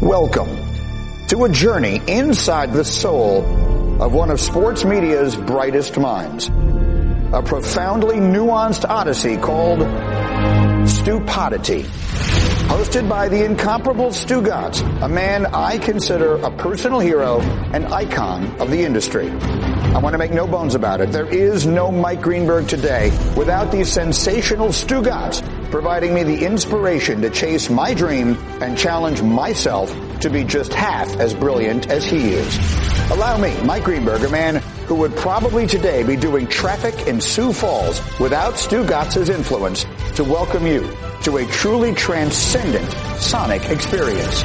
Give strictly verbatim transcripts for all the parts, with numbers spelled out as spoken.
Welcome to a journey inside the soul of one of sports media's brightest minds. A profoundly nuanced odyssey called Stupodity. Hosted by the incomparable Stu Gotts, a man I consider a personal hero and icon of the industry. I want to make no bones about it. There is no Mike Greenberg today without the sensational Stu Gotts providing me the inspiration to chase my dream and challenge myself to be just half as brilliant as he is. Allow me, Mike Greenberg, a man who would probably today be doing traffic in Sioux Falls without Stu Gotts' influence, to welcome you to a truly transcendent sonic experience.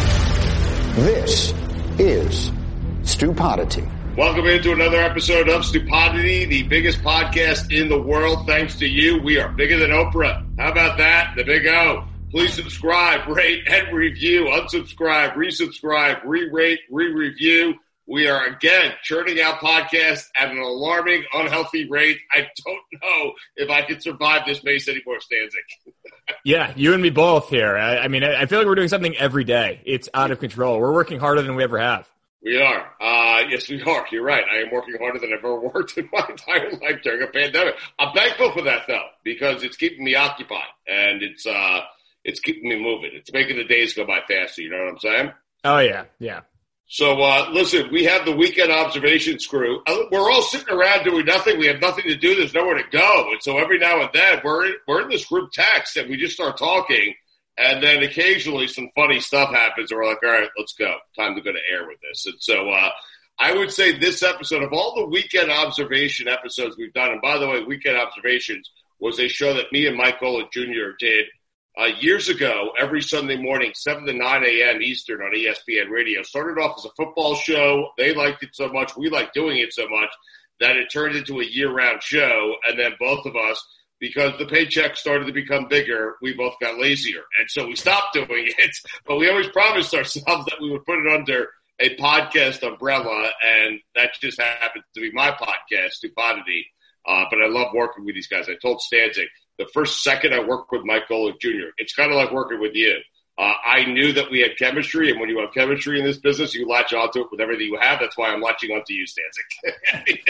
This is Stupodity. Welcome into another episode of Stupodity, the biggest podcast in the world. Thanks to you, we are bigger than Oprah. How about that? The big O. Please subscribe, rate, and review. Unsubscribe, resubscribe, re-rate, re-review. We are, again, churning out podcasts at an alarming, unhealthy rate. I don't know if I can survive this Mace anymore, Stanzik. Yeah, you and me both here. I, I mean, I, I feel like we're doing something every day. It's out of control. We're working harder than we ever have. We are. Uh, yes, we are. You're right. I am working harder than I've ever worked in my entire life during a pandemic. I'm thankful for that, though, because it's keeping me occupied, and it's uh, it's keeping me moving. It's making the days go by faster. You know what I'm saying? Oh, yeah, yeah. So, uh, listen, we have the weekend observations crew. We're all sitting around doing nothing. We have nothing to do. There's nowhere to go. And so every now and then we're in, we're in this group text and we just start talking. And then occasionally some funny stuff happens and we're like, all right, let's go. Time to go to air with this. And so uh, I would say this episode, of all the weekend observation episodes we've done, and by the way, Weekend Observations was a show that me and Mike Golic Junior did Uh, years ago, every Sunday morning, seven to nine a.m. Eastern on E S P N Radio. Started off as a football show. They liked it so much, we liked doing it so much, that it turned into a year-round show. And then both of us, because the paycheck started to become bigger, we both got lazier. And so we stopped doing it. But we always promised ourselves that we would put it under a podcast umbrella, and that just happened to be my podcast, Stupodity. Uh, but I love working with these guys. I told Stanzik, the first second I worked with Mike Golic Junior, it's kind of like working with you. Uh, I knew that we had chemistry, and when you have chemistry in this business, you latch onto it with everything you have. That's why I'm latching onto you, Stanzik.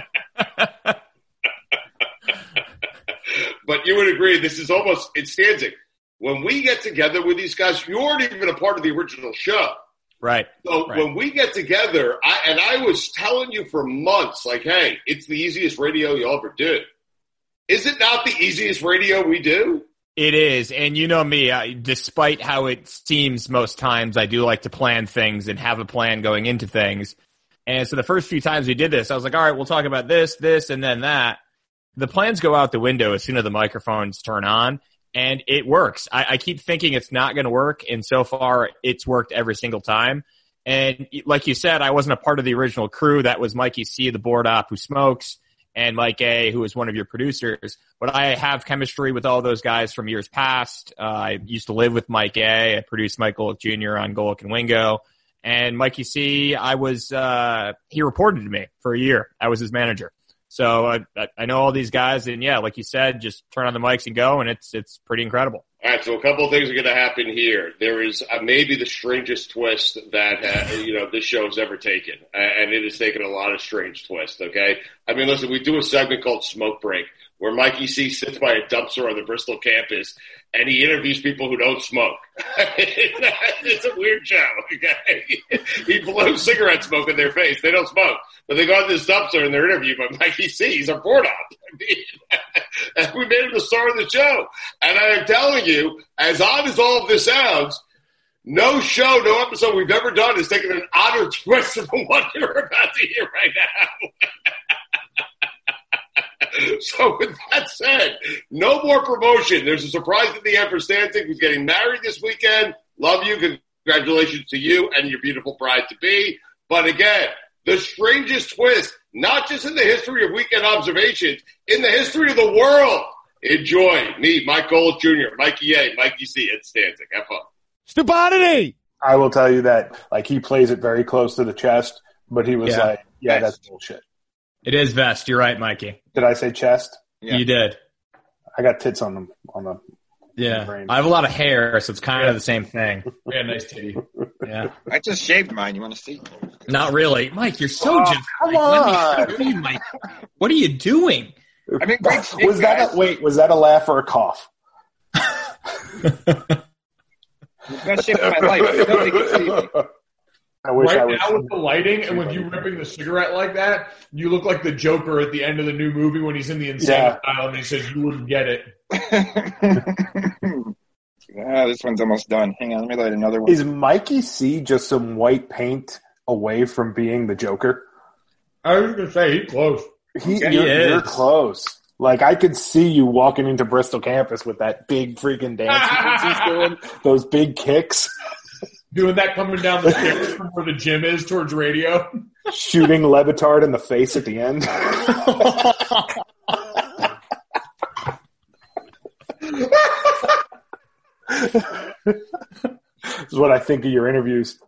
But you would agree, this is almost, it's Stanzik. When we get together with these guys, you aren't even a part of the original show. Right. So right. when we get together, I, and I was telling you for months, like, hey, it's the easiest radio you'll ever do. Is it not the easiest radio we do? It is. And you know me, I, despite how it seems most times, I do like to plan things and have a plan going into things. And so the first few times we did this, I was like, all right, we'll talk about this, this, and then that. The plans go out the window as soon as the microphones turn on, and it works. I, I keep thinking it's not going to work, and so far it's worked every single time. And like you said, I wasn't a part of the original crew. That was Mikey C, the board op who smokes, and Mike A, who is one of your producers. But I have chemistry with all those guys from years past. Uh, I used to live with Mike A. I produced Mike Golic Junior on Golic and Wingo. And Mikey C, I was, uh, he reported to me for a year. I was his manager. So I, I know all these guys, and yeah, like you said, just turn on the mics and go, and it's it's pretty incredible. All right, so a couple of things are going to happen here. There is uh, maybe the strangest twist that uh, you know this show has ever taken, and it has taken a lot of strange twists. Okay, I mean, listen, we do a segment called Smoke Break, where Mikey C sits by a dumpster on the Bristol campus, and he interviews people who don't smoke. It's a weird show. Okay? He blows cigarette smoke in their face. They don't smoke. But they go to this dumpster and they're interviewed by Mikey C. He's a board op. I mean, we made him the star of the show. And I am telling you, as odd as all of this sounds, no show, no episode we've ever done has taken an odder twist than the one you're about to hear right now. So with that said, no more promotion. There's a surprise at the end for Stanzik, who's getting married this weekend. Love you. Congratulations to you and your beautiful bride-to-be. But again, the strangest twist, not just in the history of Weekend Observations, in the history of the world. Enjoy. Me, Mike Golic Junior, Mikey A, Mikey C, and Stanzik. Have fun. Stupodity! I will tell you that, like, he plays it very close to the chest, but he was Yeah. like, yeah, Yes. that's bullshit. It is vest. You're right, Mikey. Did I say chest? Yeah. You did. I got tits on them on the Yeah. brain. I have a lot of hair, so it's kind of the same thing. Yeah, nice titty. Yeah. I just shaved mine. You want to see? Not really. Mike, you're so Oh, just. come Like, let me on. show you, Mike. What are you doing? I mean, great shape, Was that guys. a, wait? Was that a laugh or a cough? Best shape of my life. Nobody can see me. I wish I Right was. now with the lighting and with you ripping the cigarette like that, you look like the Joker at the end of the new movie when he's in the insane Yeah. asylum and he says you wouldn't get it. Ah, this one's almost done. Hang on, let me light another one. Is Mikey C just some white paint away from being the Joker? I was gonna say he's close. He, Yeah, you're, he is. you're close. Like, I could see you walking into Bristol campus with that big freaking dance moves he's doing, those big kicks, Doing that coming down the stairs from where the gym is towards radio. shooting Levitard in the face at the end. This is what I think of your interviews.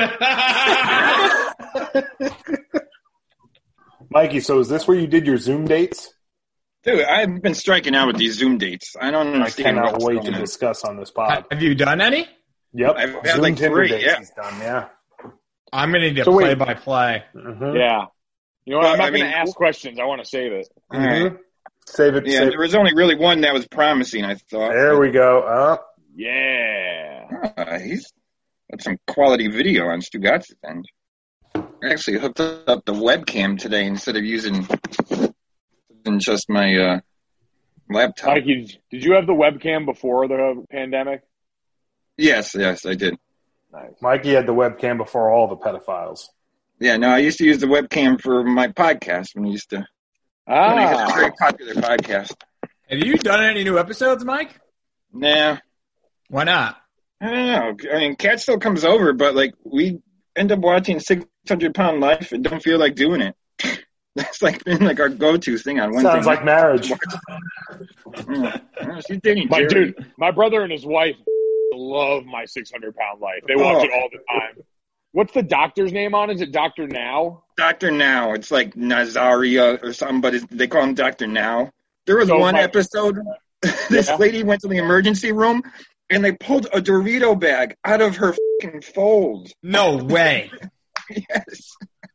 Mikey, so is this where you did your Zoom dates? Dude, I've been striking out with these Zoom dates. I don't I understand cannot what's wait going to on. discuss on this pod. Have you done any? Yep. I've had Zoom like Tinder three, dates yeah. he's done, yeah. I'm gonna need to So play wait. by play. Mhm. Yeah. You know what? Well, I'm not I going mean- to ask questions. I want to save it. All right. Mhm. Save it. Yeah, save there was only really one that was promising, I thought. There we go. Uh, Yeah. Uh, he's got some quality video on Stugatz's end. I actually hooked up the webcam today instead of using than just my uh, laptop. Mikey, did you have the webcam before the pandemic? Yes, yes, I did. Nice. Mikey had the webcam before all the pedophiles. Yeah, no, I used to use the webcam for my podcast when I used to. When I had a Ah. very popular podcast. Have you done any new episodes, Mike? Nah, Why not? I don't know. I mean, Kat still comes over, but like we end up watching Six Hundred Pound Life and don't feel like doing it. That's like been like our go-to thing on Wednesday. Sounds like marriage. night. Yeah. She's dating My Jerry. dude, my brother and his wife love my six hundred pound life. They watch Oh. it all the time. What's the doctor's name on? Is it Doctor Now? Doctor Now. It's like Nazaria or something, but it's, they call him Doctor Now. There was So one my- episode, this Yeah. lady went to the emergency room and they pulled a Dorito bag out of her fucking fold. No way. Yes.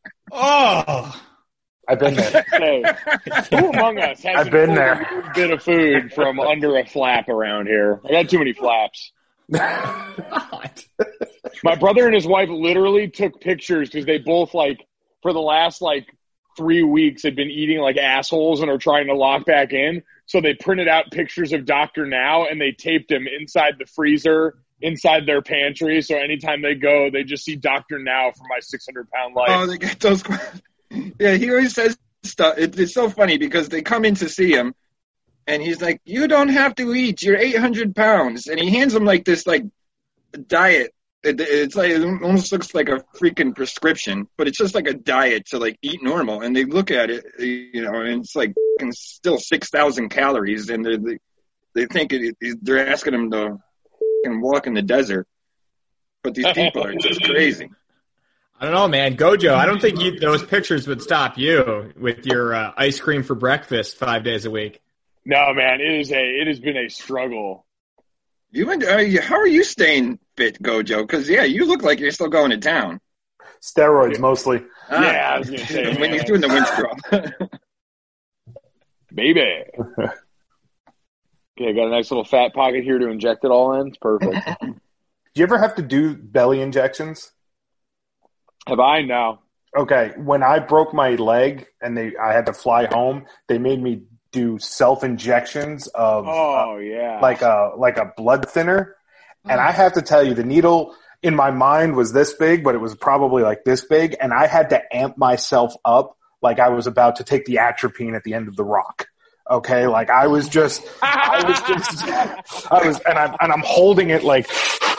Oh. I've been there. Hey, who among us hasn't I've been pulled there. a weird bit of food from under a flap around here? I got too many flaps. God. My brother and his wife literally took pictures because they both, like, for the last, like, three weeks had been eating like assholes and are trying to lock back in. So they printed out pictures of Doctor Now and they taped him inside the freezer, inside their pantry. So anytime they go, they just see Doctor Now for my six hundred pound life. Oh, they get those. Yeah, he always says stuff. It, it's so funny because they come in to see him, and he's like, "You don't have to eat. You're eight hundred pounds," and he hands them like this, like diet. It, it's like it almost looks like a freaking prescription, but it's just like a diet to like eat normal. And they look at it, you know, and it's like fucking still six thousand calories, and they they think it, it, they're asking him to fucking walk in the desert. But these people are just crazy. I don't know, man. Gojo, I don't think you, those pictures would stop you with your uh, ice cream for breakfast five days a week. No, man, it is a it has been a struggle. You and uh, how are you staying fit, Gojo? Because yeah, you look like you're still going to town. Steroids mostly. Ah, Yeah, I was gonna say, when he's man. doing the winch crawl. Baby. Okay, got a nice little fat pocket here to inject it all in. It's perfect. Do you ever have to do belly injections? Have I? No. Okay, when I broke my leg and they, I had to fly home, they made me do self injections of uh, Oh, yeah. like a like a blood thinner, and I have to tell you, the needle in my mind was this big, but it was probably like this big, and I had to amp myself up like I was about to take the atropine at the end of The Rock. Okay, like I was just, I was just, I was, and I'm and I'm holding it like.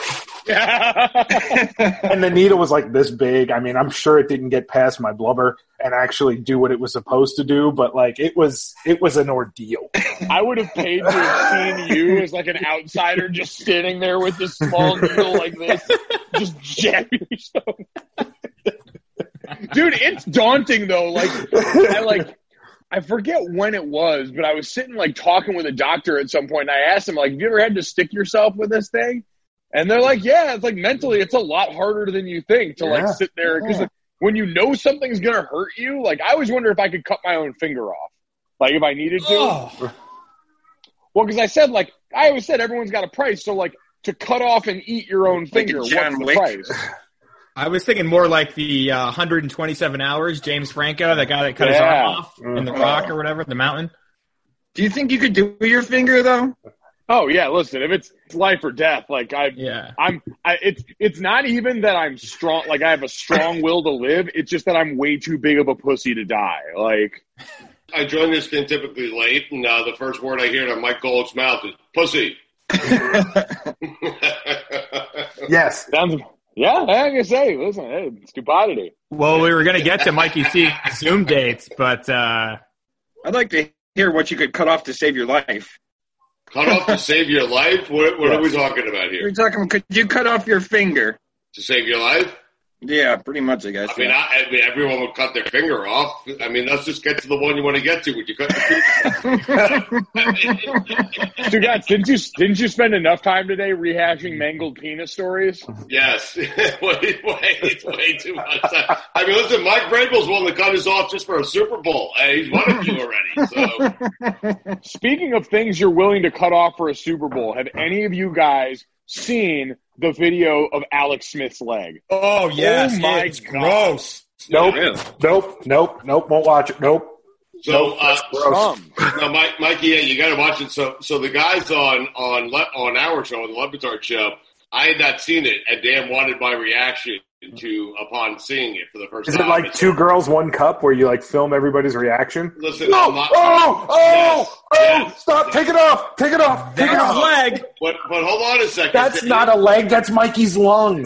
And the needle was like this big. I mean, I'm sure it didn't get past my blubber and actually do what it was supposed to do, but like it was, it was an ordeal. I would have paid to have seen you as like an outsider just standing there with this small needle like this, just jabbing yourself. Dude, it's daunting though. Like, I like, I forget when it was, but I was sitting like talking with a doctor at some point, and I asked him like, "Have you ever had to stick yourself with this thing?" And they're like, yeah, it's like mentally, it's a lot harder than you think to like Yeah. sit there. Because Yeah. like, when you know something's going to hurt you, like I always wonder if I could cut my own finger off. Like if I needed to. Oh. Well, because I said, like, I always said everyone's got a price. So, like, to cut off and eat your own Like finger, a what's John the Wick. price? I was thinking more like the uh, one hundred twenty-seven hours, James Franco, that guy that cut his Yeah. arm off in the rock or whatever, the mountain. Do you think you could do your finger though? Oh, yeah, listen, if it's life or death, like, I, Yeah. I'm, I, it's, it's not even that I'm strong, like, I have a strong will to live. It's just that I'm way too big of a pussy to die. Like, I join this thing typically late, and uh, the first word I hear out of Mike Golick's mouth is pussy. Yes. sounds, yeah, I can say, listen, hey, stupidity. Well, we were going to get to Mikey C's Zoom dates, but uh, I'd like to hear what you could cut off to save your life. Cut off to save your life? What, what are we talking about We're here? talking. Could you cut off your finger? To save your life? Yeah, pretty much. I guess. I mean, yeah. I, I mean, everyone would cut their finger off. I mean, let's just get to the one you want to get to. Would you cut the finger? Dude, guys, didn't you, didn't you spend enough time today rehashing mangled penis stories? Yes. wait, wait, way too much. I mean, listen, Mike Vrabel's willing to cut us off just for a Super Bowl. Hey, he's won a few already. So Speaking of things you're willing to cut off for a Super Bowl, have any of you guys seen the video of Alex Smith's leg? oh, yes, Oh, my it's God. gross. Nope. Really? Nope. Nope. Nope. Won't watch it. Nope. So, Nope. uh, That's gross. Um, no, Mike, Mikey, yeah, you got to watch it. So, so the guys on on Le- on our show, on the Le Batard show, I had not seen it, and Dan wanted my reaction to upon seeing it for the first Is it time. like It's- Two Girls, One Cup where you like film everybody's reaction? Listen, No! I'm not. Oh! Oh! Yes, Oh! yes. Stop! Take it off! Take it off! Take it There's off! leg. But but hold on a second. That's not a leg. That's Mikey's lung.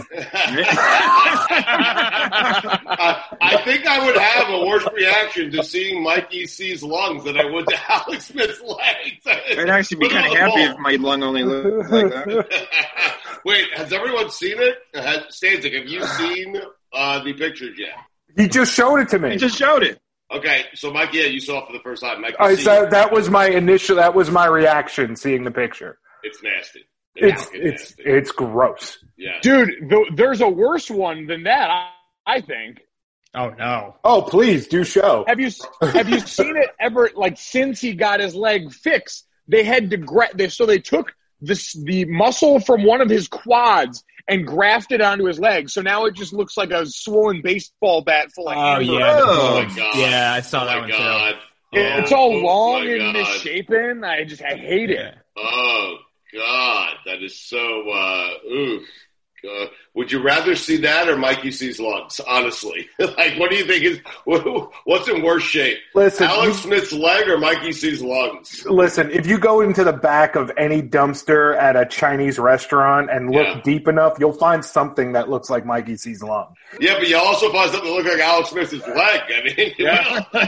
I, I think I would have a worse reaction to seeing Mikey C's lungs than I would to Alex Smith's legs. I'd actually be Put it kind of on the happy ball. if my lung only looked like that. Wait, has everyone seen it? Has, Stanzik, have you seen uh, the pictures yet? He just showed it to me. He just showed it. Okay, so Mikey, yeah, you saw it for the first time. Mikey I C, said that was my initial. That was my reaction seeing the picture. it's nasty. It's fucking it's nasty. it's gross. Yeah. dude, th- there's a worse one than that, I, I think. Oh, no. Oh, please do show. Have you have you seen it ever? Like since he got his leg fixed, they had to gra- they, so they took this the muscle from one of his quads and grafted onto his leg. So now it just looks like a swollen baseball bat full of Oh, hamburgers. yeah. Oh, my God. Yeah, I saw Oh, that my one, God. too. It- it's all Oh, long my and God. misshapen. I just I hate it. Yeah. Oh, God. That is so, uh, oof. God. Would you rather see that or Mikey C's lungs? Honestly, like, what do you think is what's in worse shape? Listen, Alex you- Smith's leg or Mikey C's lungs? Listen, if you go into the back of any dumpster at a Chinese restaurant and look Yeah. deep enough, you'll find something that looks like Mikey C's lung. Yeah, but you also find something that looks like Alex Smith's leg. I mean, you Yeah. know?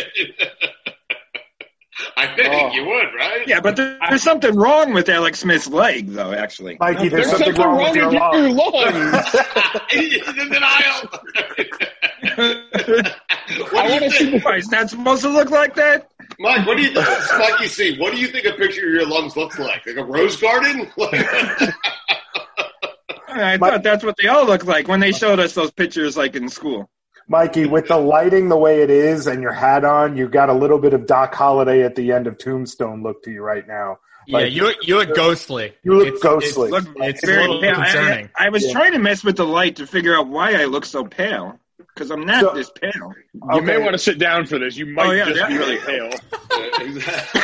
I think Oh. you would, right? Yeah, but there, there's something wrong with Alex Smith's leg, though. Actually, Mikey, there's, There's something, wrong, with your lung. lungs. He's in denial. what I do want you to see think, why it's not supposed to look like that? Mike? What do you think, Mikey C? What do you think a picture of your lungs looks like? Like a rose garden? I thought that's what they all look like when they showed us those pictures, like in school. Mikey, with the lighting the way it is and your hat on, you've got a little bit of Doc Holliday at the end of Tombstone look to you right now. Yeah, Like- you look, you look ghostly. You look It's- ghostly. It's, Look, it's a very little pale. I- concerning. I, I was Yeah. trying to mess with the light to figure out why I look so pale, because I'm not So- this pale. You may Okay. want to sit down for this. You might Oh, yeah, just be really definitely. pale.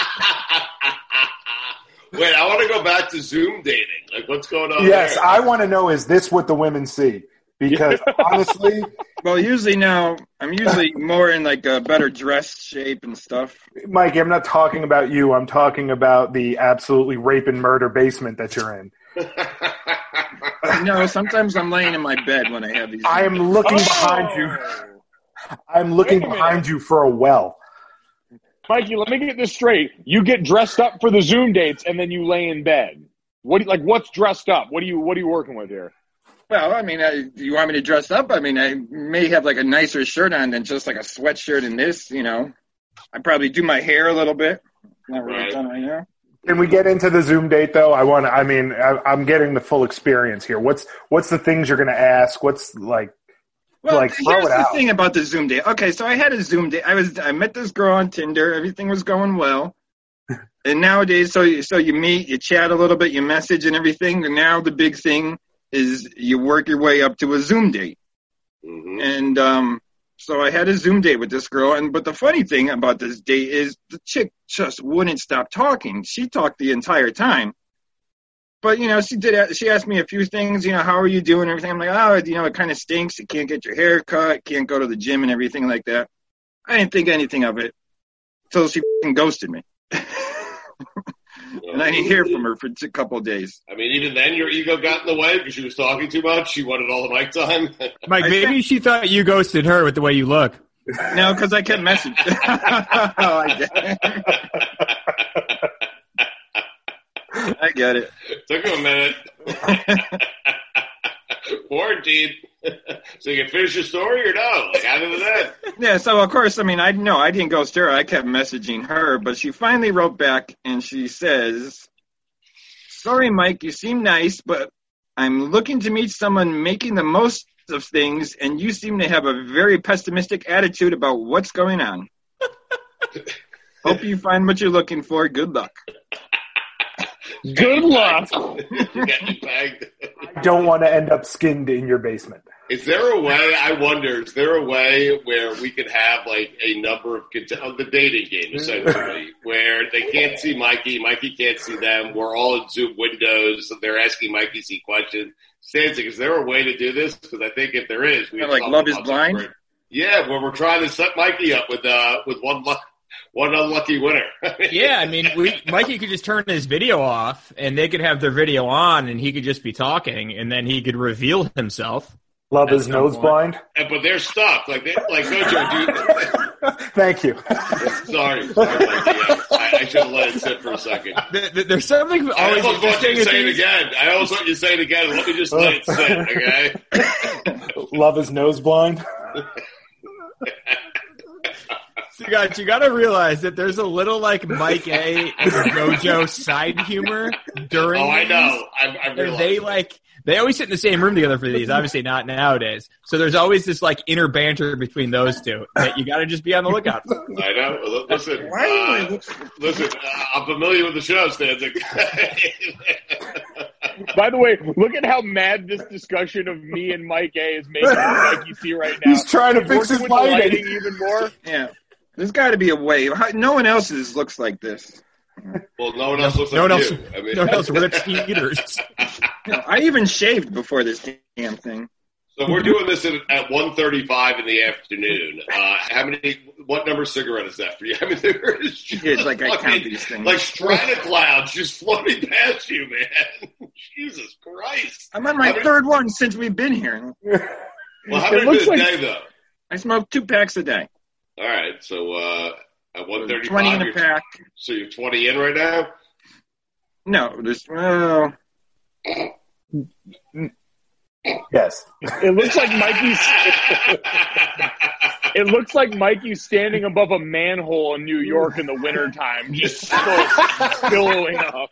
Wait, I want to go back to Zoom dating. Like, what's going on Yes, there? I want to know, is this what the women see? Because honestly, Well, usually now I'm usually more in like a better dress shape and stuff. Mikey, I'm not talking about you. I'm talking about the absolutely rape and murder basement that you're in. No, sometimes I'm laying in my bed when I have these. I am looking behind you. I'm looking Wait a minute. behind you for a well. Mikey, let me get this straight. You get dressed up for the Zoom dates and then you lay in bed. What do you, like? What's dressed up? What are you What are you working with here? Well, I mean, I, do you want me to dress up? I mean, I may have like a nicer shirt on than just like a sweatshirt and this. You know, I probably do my hair a little bit. Not really Right. done right now. Can we get into the Zoom date though? I want. I mean, I, I'm getting the full experience here. What's what's the things you're going to ask? What's like? Well, like, throw here's it the out. thing about the Zoom date. Okay, so I had a Zoom date. I was I met this girl on Tinder. Everything was going well. And nowadays, so you, so you meet, you chat a little bit, you message and everything. And now the big thing is you work your way up to a Zoom date. Mm-hmm. And um, so I had a Zoom date with this girl. And but the funny thing about this date is the chick just wouldn't stop talking. She talked the entire time. But, you know, she did. She asked me a few things, you know, how are you doing and everything. I'm like, oh, you know, it kind of stinks. You can't get your hair cut, can't go to the gym and everything like that. I didn't think anything of it until she f***ing ghosted me. And I didn't hear from her for a couple of days. I mean, even then your ego got in the way because she was talking too much. She wanted all the mic time. Mike, I maybe think- she thought you ghosted her with the way you look. No, because I kept messaging. Oh, I get it. I get it. Took him a minute. Quarantine. So you can finish your story or no? Like, how did that? Yeah, so of course, I mean, I no, I didn't ghost her. I kept messaging her, but she finally wrote back and she says, "Sorry, Mike, you seem nice, but I'm looking to meet someone making the most of things, and you seem to have a very pessimistic attitude about what's going on. Hope you find what you're looking for. Good luck." Good luck. You got me pegged. Don't want to end up skinned in your basement. Is there a way, I wonder, is there a way where we could have like a number of, cont- of the dating game essentially, where they can't see Mikey, Mikey can't see them, we're all in Zoom windows, so they're asking Mikey C questions. Stanzik, is there a way to do this? Because I think if there is, we Yeah, like Love is Blind? Great. Yeah, where we're trying to set Mikey up with uh with one luck, one unlucky winner. Yeah, I mean, we, Mikey could just turn his video off, and they could have their video on, and he could just be talking, and then he could reveal himself. Love is nose blind. And, but they're stuck. Like, they, like Gojo, dude. Thank you. Sorry. sorry Mikey. I, I should have let it sit for a second. There- there- There's something I always almost want you interesting. to with say it these- again. I almost want you to say it again. Let me just let it sit, okay? Love is nose blind. So you got you got to realize that there's a little like Mike A and Gojo side humor during. Oh, I these, know. I, I where realize. they like they always sit in the same room together for these. Obviously, not nowadays. So there's always this like inner banter between those two that you got to just be on the lookout for. I know. Listen, Why do I uh, look- listen. Uh, I'm familiar with the show, Stanzik. By the way, look at how mad this discussion of me and Mike A is making Mikey C right now. He's trying to fix Working his with the lighting. lighting even more. Yeah. There's got to be a way. How- No one else's looks like this. Well, no one else looks No like one else, you. I mean, no one else rips heaters. You know, I even shaved before this damn thing. So we're doing this at, at one thirty-five in the afternoon. Uh, how many? What number cigarette is that for you? I mean, there is just It's like I count fucking- these things. like strata clouds just floating past you, man. Jesus Christ! I'm on my How many- third one since we've been here. Well, how It many looks for a like- day though? I smoke two packs a day. All right, so uh, at one thirty-five, twenty in a you're- pack. so you're twenty in right now. No, there's well, Yes. It looks like Mikey's. It looks like Mikey's standing above a manhole in New York in the wintertime, just still billowing up.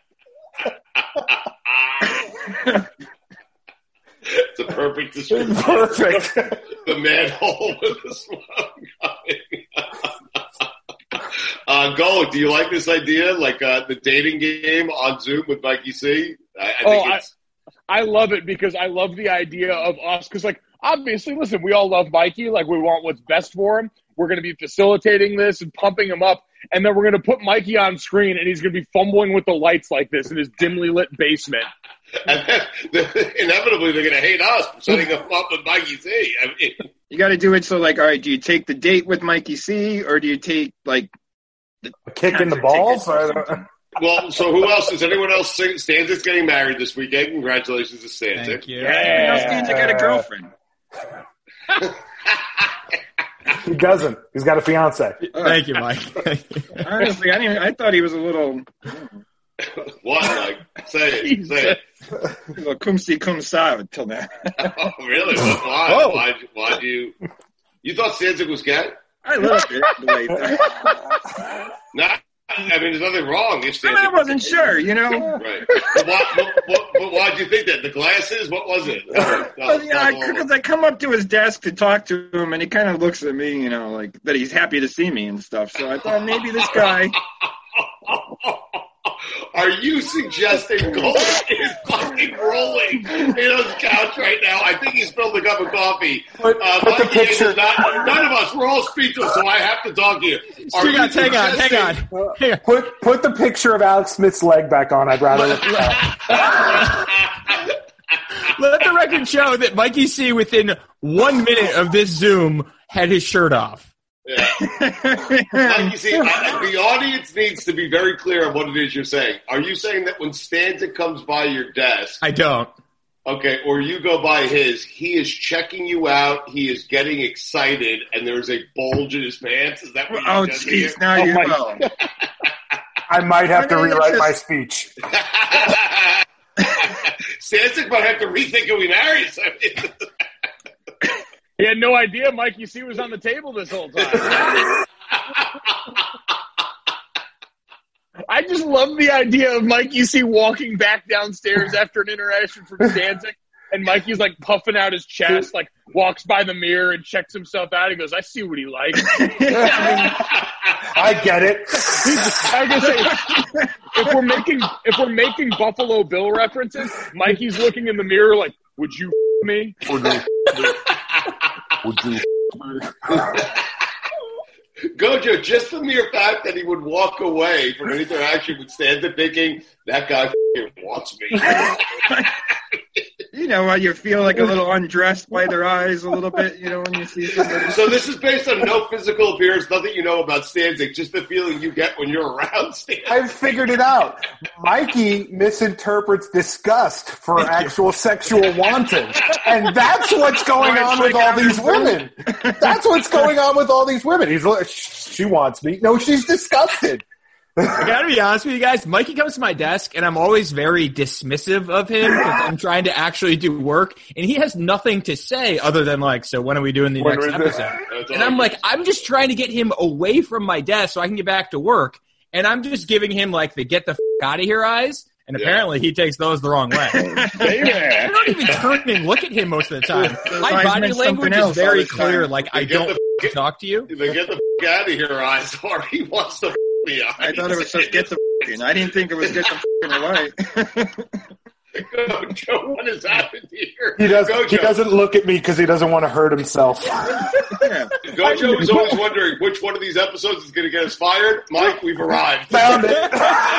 It's a perfect description. Perfect. The manhole with the smoke coming. uh, Go, do you like this idea? Like uh, the dating game on Zoom with Mikey C? I, I Oh, think I- it's. I love it because I love the idea of us. Because, like, obviously, listen, we all love Mikey. Like, we want what's best for him. We're going to be facilitating this and pumping him up. And then we're going to put Mikey on screen, and he's going to be fumbling with the lights like this in his dimly lit basement. And then, inevitably, they're going to hate us for setting him up with Mikey C. I mean, you got to do it so like, all right, do you take the date with Mikey C or do you take like A kick in the concert balls? tickets or I don't- something? well, so who else? Is anyone else? sing- Stanzik's getting married this weekend. Congratulations to Stanzik. Thank you. Everyone else means I got a girlfriend. He doesn't. He's got a fiance. Thank you, Mike. Honestly, I didn't. I thought he was a little, What? Like, say it. Say it. a little cum si cum sa until now. Oh, really? What, why? Whoa. Why'd, why'd you? You thought Stanzik was gay? I loved it. The way Not I mean, there's nothing wrong. If I, mean, I wasn't sure, you know. Right. But, why, but, but, but why'd you think that? The glasses? What was it? No, well, yeah, because I, I come up to his desk to talk to him, and he kind of looks at me, you know, like that he's happy to see me and stuff. So I thought maybe this guy. Are you suggesting Gold is fucking rolling in his couch right now? I think he spilled a cup of coffee. Put, uh, put the picture. Not, none of us, we're all speechless, so I have to talk to you. Are hang you on, hang on, hang on. Hang on. Put put the picture of Alex Smith's leg back on. I'd rather look at that. Let the record show that Mikey C, within one minute of this Zoom, had his shirt off. Yeah. Like you see, I, the audience needs to be very clear on what it is you're saying. Are you saying that when Stanzik comes by your desk, I don't. Okay, or you go by his, he is checking you out, he is getting excited, and there's a bulge in his pants? Is that what oh, you just jeez, now Oh, you my- know. I might have to I mean, rewrite it's my just- speech. Stanzik might have to rethink if we marry something. He had no idea Mikey C was on the table this whole time. I just love the idea of Mikey C walking back downstairs after an interaction from Stanzik, and Mikey's like puffing out his chest, like walks by the mirror and checks himself out. He goes, "I see what he likes." I get it. I was gonna say, if we're making if we're making Buffalo Bill references, Mikey's looking in the mirror like, "Would you f- me?" Would you? Would you? Gojo, just the mere fact that he would walk away from an interaction with Stanzik thinking, that guy f***ing wants me. You know, how you feel like a little undressed by their eyes a little bit, you know, when you see somebody. So this is based on no physical appearance, nothing you know about Stanzik, just the feeling you get when you're around Stanzik. I've figured it out. Mikey misinterprets disgust for actual sexual wanting. And that's what's going on with all these women. That's what's going on with all these women. He's like, she wants me. No, she's disgusted. I gotta be honest with you guys. Mikey comes to my desk, and I'm always very dismissive of him because I'm trying to actually do work, and he has nothing to say other than like, "So when are we doing the When next is it?" episode?" And I'm like, I'm just trying to get him away from my desk so I can get back to work, and I'm just giving him like the "get the f- out of here" eyes, and Yeah. apparently he takes those the wrong way. I don't even turn and look at him most of the time. My eyes body meant language something is else all very the time. clear. Like I They get don't the want to talk to you. They get the f- out of here eyes, or he wants to f- me eyes. I thought it was just get the f***ing. I didn't think it was get the f***ing away. Gojo, what has happened here? He, does, Gojo. he doesn't look at me because he doesn't want to hurt himself. Yeah. Gojo was always wondering which one of these episodes is going to get us fired. Mike, we've arrived. Found it.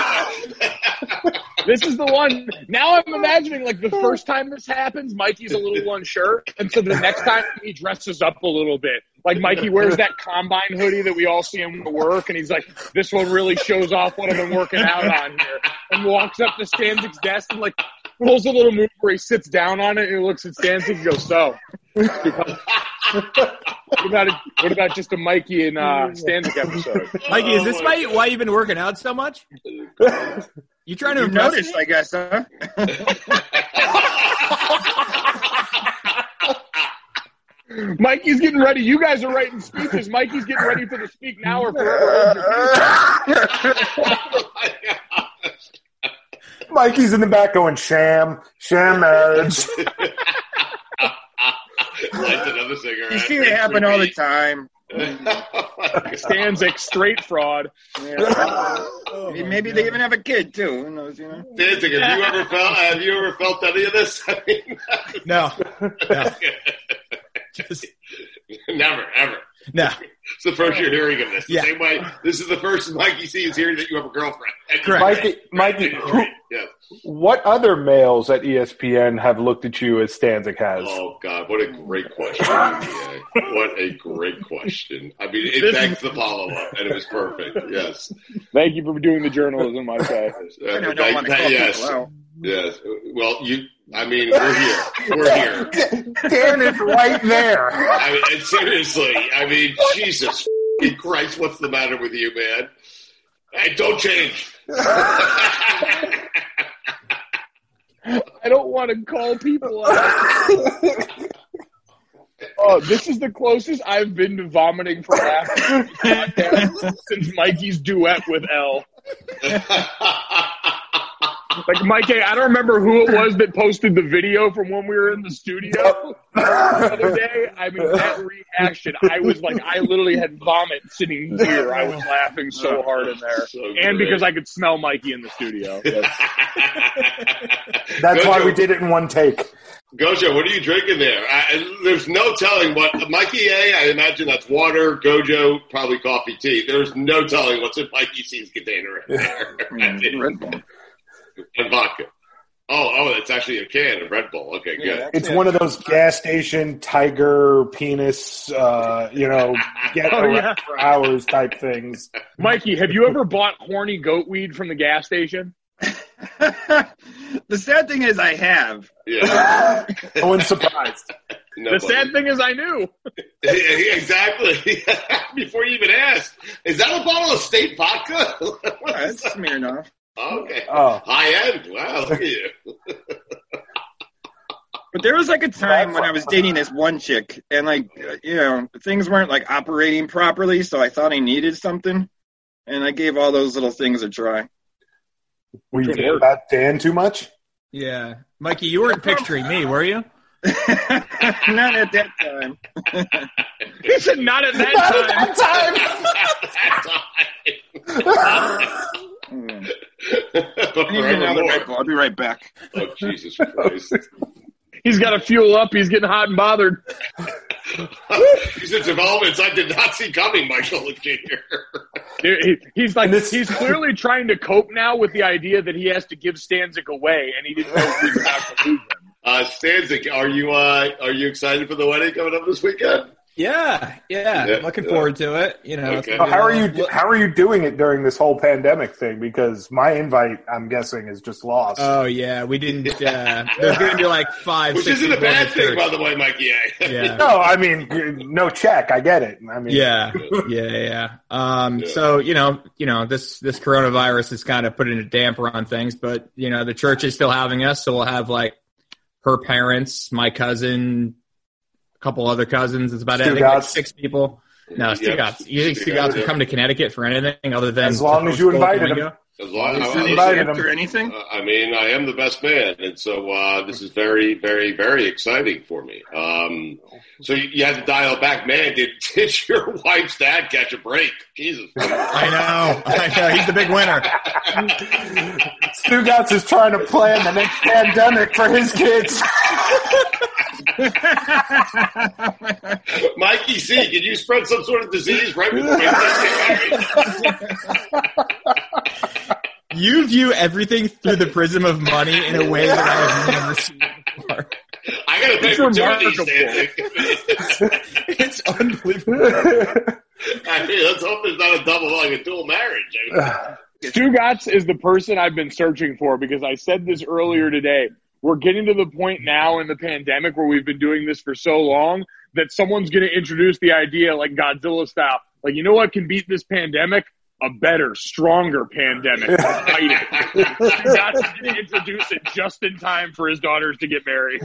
This is the one. Now I'm imagining like the first time this happens, Mikey's a little unsure, and so the next time he dresses up a little bit. Like Mikey wears that Combine hoodie that we all see him to work, and he's like, "This one really shows off what I've been working out on here." And walks up to Stanzik's desk and like pulls a little move where he sits down on it and he looks at Stanzik and goes, "So, what about a, what about just a Mikey and uh, Stanzik episode?" Mikey, is this why, why you've been working out so much? You trying to You impress noticed, me? I guess, huh? Mikey's getting ready. You guys are writing speeches. Mikey's getting ready for the Speak Now or Forever Hold Your Peace. Mikey's in the back going, sham, sham marriage. Lights another cigarette. You see it happen all the time. Stanzik, straight fraud. Yeah. Maybe they even have a kid too. Who knows? You know. Stanzik, have you ever felt? Have you ever felt any of this? I mean, No. No. Just, never, ever. no. It's the first you're hearing of this. The Yeah. same way, this is the first Mikey C is hearing that you have a girlfriend. And Correct. Mikey, Mikey, who, Yes. what other males at E S P N have looked at you as Stanzik has? Oh God, what a great question! What a great question. I mean, it begs the follow up, and it was perfect. Yes. Thank you for doing the journalism, I say. Uh, I don't thank- want to call yes. people out. Yes. Well, you. I mean, we're here. We're here. Dan is right there. I mean, and seriously. I mean, Jesus f***ing Christ, what's the matter with you, man? Hey, don't change. I don't want to call people out. Oh, this is the closest I've been to vomiting for laughter since Mikey's duet with Elle. Like, Mikey, I don't remember who it was that posted the video from when we were in the studio the other day. I mean, that reaction, I was like, I literally had vomit sitting here. I was laughing so hard in there. So and great. because I could smell Mikey in the studio. That's Gojo, why we did it in one take. Gojo, what are you drinking there? I, there's no telling what Mikey A. I imagine that's water. Gojo, probably coffee, tea. There's no telling what's in Mikey C's container in there. Red Bull. And vodka. Oh, oh, it's actually a can of Red Bull. Okay, good. Yeah, It's one of those gas station tiger penis, uh, you know, get Oh, around yeah. for hours type things. Mikey, have you ever bought horny goat weed from the gas station? The sad thing is, I have. Yeah. No one's surprised. Nobody. The sad thing is, I knew. Exactly. Before you even asked, is that a bottle of state vodka? That's Smirnoff. Okay. Oh. High end. Wow, look at you. But there was like a time when I was dating this one chick, and like, uh, you know, things weren't like operating properly, so I thought I needed something, and I gave all those little things a try. Were you Good thinking work. about Dan too much? Yeah. Mikey, you weren't picturing me, were you? Not at that time. He said, not at that time. Mm. But I need another forevermore. Red Bull. I'll be right back. Oh, Jesus Christ. He's got to fuel up. He's getting hot and bothered. These are developments I did not see coming, Michael Junior He- He's like, this- he's clearly trying to cope now with the idea that he has to give Stanzik away, and he didn't know he was about to lose him. Uh, Stanzik, are you uh, are you excited for the wedding coming up this weekend? Yeah, yeah. Yeah, Looking yeah. forward to it. You know. Okay. So how are you? How are you doing it during this whole pandemic thing? Because my invite, I'm guessing, is just lost. Oh yeah, we didn't. Uh, there's going to be like five, Which six isn't a people in bad the thing, church. by the way, Mikey A. Yeah. no, I mean, no check. I get it. I mean, Yeah, yeah, yeah. Um, Yeah. So you know, you know, this this coronavirus is kind of putting a damper on things, but you know, the church is still having us, so we'll have like her parents, my cousin, a couple other cousins. It's about I think, like Stugotz. six people. No, Stu Yeah. Gotts. You think Stu Stu Gotts Gotts, would yeah. come to Connecticut for anything other than As long to as you host Gold invited him. Flamingo? As long Is as there any invited shift him. or anything? Uh, I mean, I am the best man, and so uh, this is very, very, very exciting for me. Um, so you, you had to dial back, man. Did did your wife's dad catch a break? Jesus, I know, I know. He's the big winner. Stugotz is trying to plan the next pandemic for his kids. Mikey C, can you spread some sort of disease right before my kids get married? You view everything through the prism of money in a way that I have never seen before. I got to pay It's for two of these remarkable. things. It's unbelievable. I mean, let's hope there's not a double, like a dual marriage. I mean, Stugotz is the person I've been searching for because I said this earlier today. We're getting to the point now in the pandemic where we've been doing this for so long that someone's going to introduce the idea like Godzilla style. Like, you know what can beat this pandemic? A better, stronger pandemic. Fight it. Stugotz is going to introduce it just in time for his daughters to get married.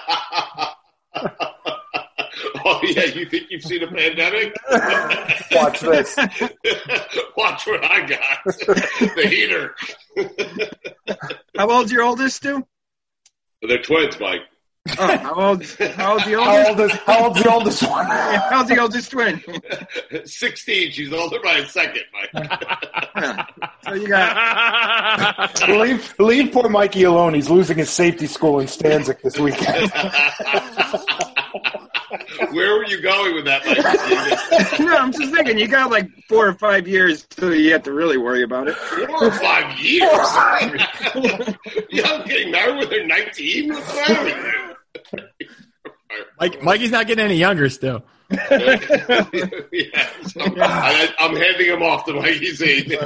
oh, yeah, you think you've seen a pandemic? Watch this. Watch what I got. The heater. How old's your oldest, Stu? They're twins, Mike. Oh, how old? How old's the How oldest? old is How old's the oldest one? How's the oldest twin? sixteen. She's older by a second, Mike. So you got leave Leave poor Mikey alone. He's losing his safety school in Stanzik this weekend. Where were you going with that, Mike? no. I'm just thinking you got like four or five years till you have to really worry about it. Four or five years? Young getting married when they're nineteen? What's the matter with you? Mike, Mikey's not getting any younger still. yes, I'm, I, I'm handing him off to Mikey Z.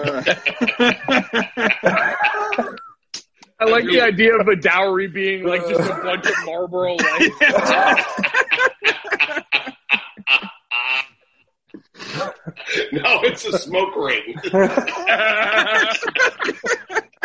I like the idea of a dowry being like just a bunch of Marlboro Lights. No, it's a smoke ring.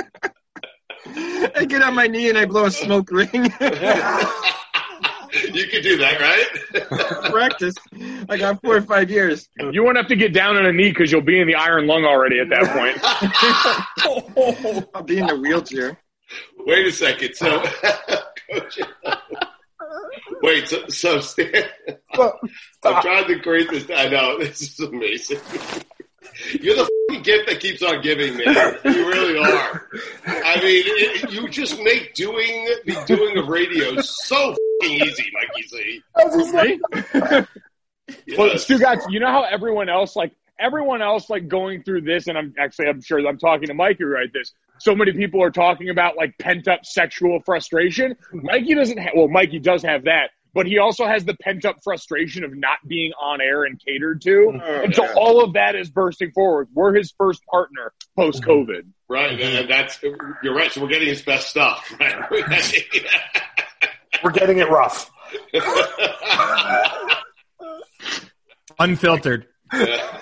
I get on my knee and I blow a smoke ring. You could do that, right? Practice. I got four or five years. You won't have to get down on a knee because you'll be in the iron lung already at that point. I'll be in the wheelchair. Wait a second. So, Coach, wait, so, so Stan, I'm trying to create this. I know, this is amazing. You're the f***ing gift that keeps on giving me. You really are. I mean, it, you just make doing the doing of radio so f***ing easy, Mikey Z. Right? Yes. Well, Stu Gatz, you know how everyone else, like, everyone else, like, going through this, and I'm actually, I'm sure I'm talking to Mikey right this. So many people are talking about, like, pent-up sexual frustration. Mikey doesn't have, well, Mikey does have that, but he also has the pent-up frustration of not being on air and catered to. Oh, and so yeah. all of that is bursting forward. We're his first partner post-COVID. Right, and that's, you're right. So we're getting his best stuff. Right? We're getting it rough. Unfiltered. I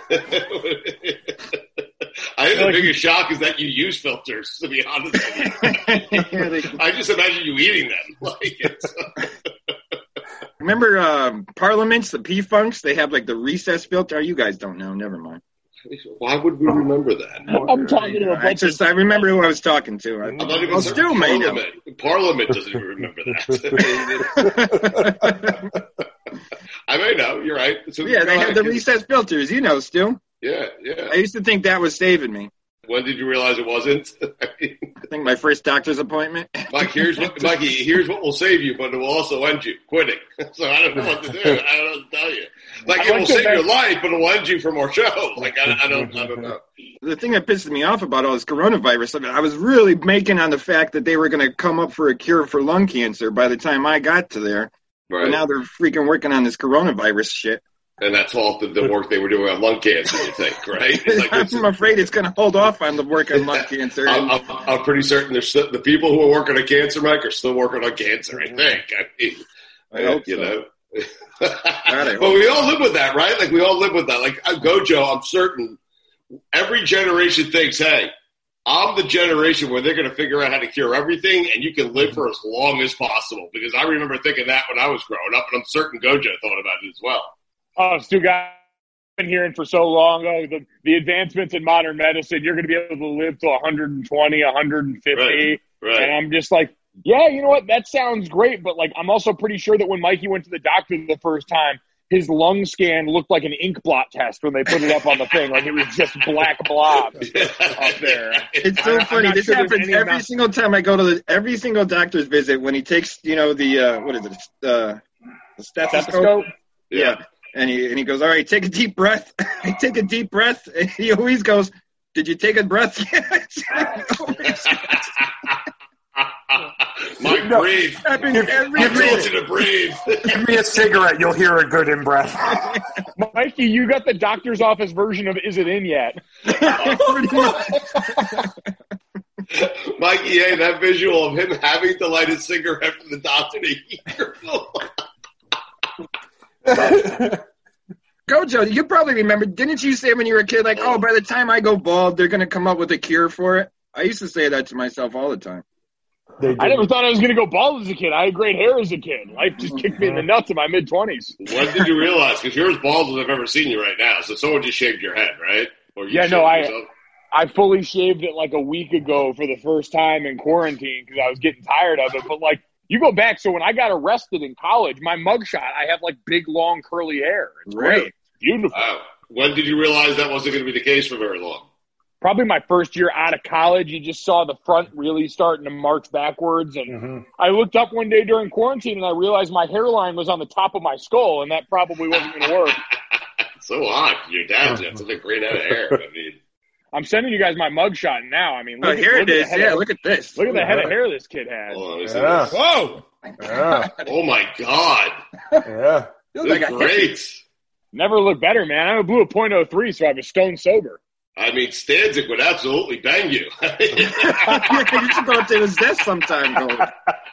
think the biggest shock is that you use filters, to be honest with you. I just imagine you eating them. Like it's, Remember um, Parliaments, the P-Funks? They have like the recess filter. You guys don't know. Never mind. why would we remember that? I'm talking to a I bunch just of I remember who I was talking to. I, I'm not even well, certain Stu may know. Parliament. Parliament doesn't even remember that. I may know. You're right. So Yeah, they have the recess. recess filters. You know, Stu. Yeah, yeah. I used to think that was saving me. When did you realize it wasn't? I mean, I think my first doctor's appointment. Mike, here's what, Mikey, here's what will save you, but it will also end you quitting. So I don't know what to do. I don't know what to tell you. Like, I it like will to save think- your life, but it will end you for more shows. Like, I, I don't, I don't know. The thing that pisses me off about all this coronavirus, I mean, I was really banking on the fact that they were going to come up for a cure for lung cancer by the time I got to there. Right. But now they're freaking working on this coronavirus shit. And that's all the, the work they were doing on lung cancer, you think, right? It's like, it's, I'm afraid it's going to hold off on the work on lung cancer. I'm, I'm, I'm pretty certain there's still, the people who are working on cancer, Mike, are still working on cancer, I think. I mean, I hope you so. know. I hope But we all live with that, right? Like, we all live with that. Like, uh, Gojo, I'm certain every generation thinks, hey, I'm the generation where they're going to figure out how to cure everything, and you can live for as long as possible. Because I remember thinking that when I was growing up, and I'm certain Gojo thought about it as well. Oh, Stu, guys, been hearing for so long. Oh, the, the advancements in modern medicine, you're going to be able to live to one hundred twenty, one hundred fifty. Right, right. And I'm just like, yeah, you know what? That sounds great. But, like, I'm also pretty sure that when Mikey went to the doctor the first time, his lung scan looked like an ink blot test when they put it up on the thing. Like, it was just black blob up there. It's so I'm funny. not This sure there's happens any every amount- single time I go to the every single doctor's visit when he takes, you know, the uh, what is it, uh, the stethoscope? Stethoscope? Yeah, and he and he goes, all right, take a deep breath. I take a deep breath, and he always goes, did you take a breath yet? Mike, No. breathe. Happens every I told visit. you to breathe. Give me a cigarette, you'll hear it good in breath. Mikey, you got the doctor's office version of Is It In Yet? Pretty much. Mikey, hey, that visual of him having to light a cigarette for the doctor to hear. Gojo, you probably remember, didn't you say when you were a kid, like, oh, by the time I go bald, they're going to come up with a cure for it? I used to say that to myself all the time. They I do. never thought I was going to go bald as a kid. I had great hair as a kid. Life just kicked me in the nuts in my mid-twenties. When did you realize? Because you're as bald as I've ever seen you right now. So someone just shaved your head, right? Or you Yeah, shaved no, I- yourself? I fully shaved it like a week ago for the first time in quarantine because I was getting tired of it. But, like, you go back. So when I got arrested in college, my mugshot, I have, like, big, long, curly hair. It's Really? great. Beautiful. Wow. When did you realize that wasn't going to be the case for very long? Probably my first year out of college, you just saw the front really starting to march backwards. And Mm-hmm. I looked up one day during quarantine and I realized my hairline was on the top of my skull, and that probably wasn't going to work. So odd. Your dad's got such a great head of hair. I mean, I'm sending you guys my mugshot now. I mean, Oh, look, here at, look it at is. the head Yeah, of, look at this. look at the head of hair this kid has. hold on, let me see Yeah. this. Whoa! Yeah, Oh my God. yeah. You look That's like a great. Never looked better, man. I'm a blue a point oh three, so I was stone sober. I mean, Stanzik would absolutely bang you. Yeah, you should go up to his desk sometime, Gold.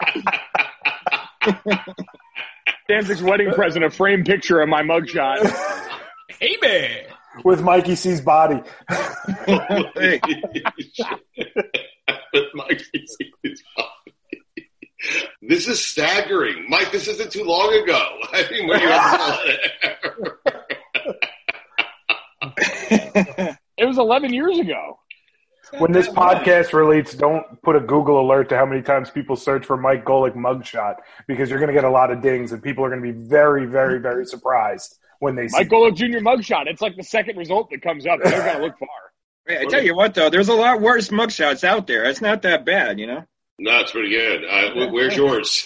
Danzig's wedding present, a framed picture of my mugshot. Hey, man! With Mikey C's body. Hey. With Mikey C's body. This is staggering. Mike, this isn't too long ago. I mean, when you It was eleven years ago. When this podcast releases, don't put a Google alert to how many times people search for Mike Golic mugshot, because you're going to get a lot of dings, and people are going to be very, very, very surprised when they see Mike Golic Junior mugshot. It's like the second result that comes up. You don't got to look far. Hey, I tell you what, though, there's a lot worse mugshots out there. It's not that bad, you know? No, it's pretty good. Uh, where's yours?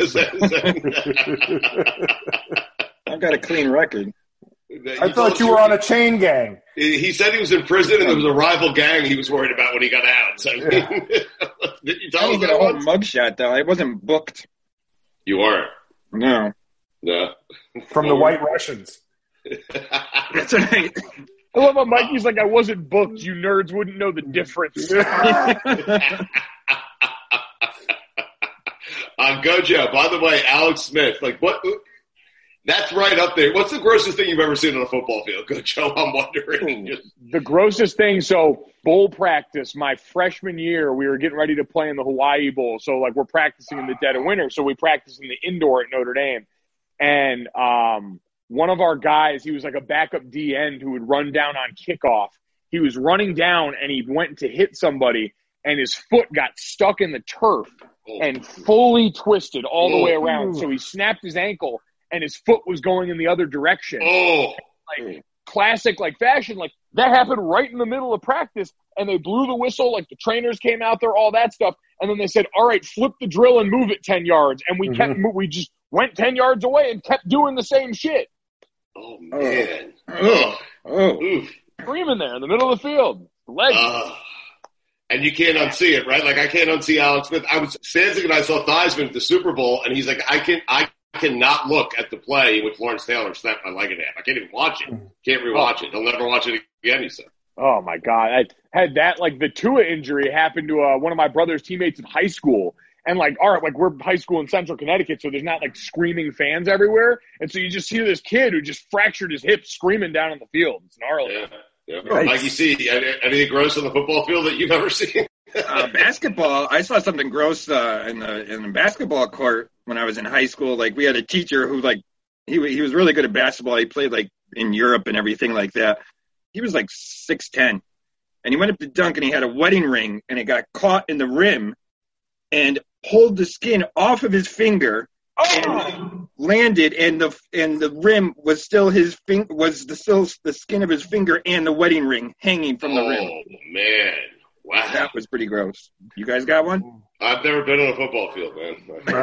I've got a clean record. I thought you were on a chain gang. He said he was in prison and there was a rival gang he was worried about when he got out. So, yeah. Did you tell I him didn't get a whole mugshot, though. I wasn't booked. You weren't? No. No. From the White Russians. That's right. I love how Mikey's like, I wasn't booked. You nerds wouldn't know the difference. uh, Gojo, by the way, Alex Smith, like what? That's right up there. What's the grossest thing you've ever seen on a football field, Gojo? I'm wondering. The grossest thing, so bowl practice, my freshman year, we were getting ready to play in the Hawaii Bowl. So, like, we're practicing in the dead of winter. So we practiced in the indoor at Notre Dame. And um, one of our guys, he was like a backup D end who would run down on kickoff. He was running down, and he went to hit somebody, and his foot got stuck in the turf and fully twisted all the way around. So he snapped his ankle, and his foot was going in the other direction. Oh, like classic, like fashion, like that happened right in the middle of practice, and they blew the whistle. Like the trainers came out there, all that stuff, and then they said, "All right, flip the drill and move it ten yards." And we mm-hmm. kept, we just went ten yards away and kept doing the same shit. Oh man, oh, oh, Oof. Screaming there in the middle of the field, legs. Uh, and you can't unsee it, right? Like I can't unsee Alex Smith. I was Stanzik and I saw Theismann at the Super Bowl, and he's like, "I can, I." cannot look at the play in which Lawrence Taylor snapped my leg in half. I can't even watch it. Can't rewatch it. He'll never watch it again, he said. Oh, my God. I had that, like, the Tua injury happened to uh, one of my brother's teammates in high school. And, like, all right, like, we're high school in central Connecticut, so there's not, like, screaming fans everywhere. And so you just see this kid who just fractured his hip screaming down on the field. It's gnarly. Yeah. yeah. Nice. Mikey C, anything gross on the football field that you've ever seen? uh, basketball, I saw something gross uh, in the in the basketball court when I was in high school. Like, we had a teacher who, like, he he was really good at basketball. He played, like, in Europe and everything like that. He was, like, six ten. And he went up to dunk, and he had a wedding ring, and it got caught in the rim and pulled the skin off of his finger and landed, and the and the rim was still his fing- was the still the skin of his finger and the wedding ring hanging from the oh, rim. Oh, man. Wow. That was pretty gross. You guys got one? I've never been on a football field, man.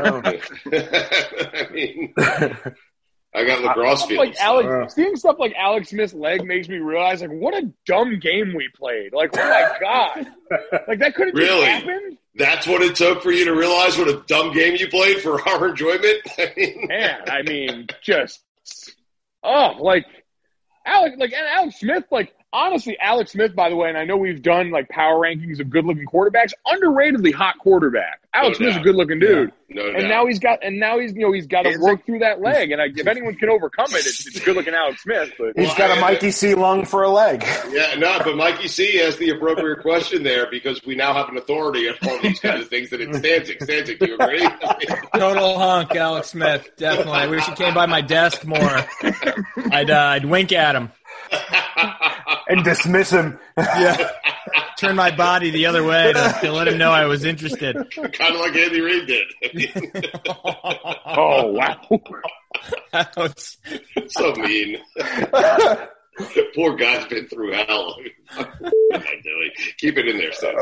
I mean, I got lacrosse fields. Like Alex, uh, seeing stuff like Alex Smith's leg makes me realize, like, what a dumb game we played. Like, oh my God. Like, that could have really? just happened. That's what it took for you to realize what a dumb game you played for our enjoyment? I mean, Man, I mean, just, oh, like, Alex, like, and Alex Smith, like, honestly, Alex Smith, by the way, and I know we've done, like, power rankings of good-looking quarterbacks, underratedly hot quarterback. Alex no Smith's doubt. a good-looking dude. Yeah, no and doubt. now he's got, and now he's, you know, he's got to work through that leg. And I, if anyone can overcome it, it's, it's good-looking Alex Smith. But he's got a Mikey C lung for a leg. Yeah, no, but Mikey C has the appropriate question there because we now have an authority on all these kinds of things that it's Stanzik. Stanzik, do you agree? Total hunk, Alex Smith. Definitely. I wish he came by my desk more. I'd, uh, I'd wink at him. And dismiss him. Yeah. Turn my body the other way to, to let him know I was interested. Kind of like Andy Reid did. Oh, wow. That was... So mean. Poor guy's been through hell. What am I doing? Keep it in there, son.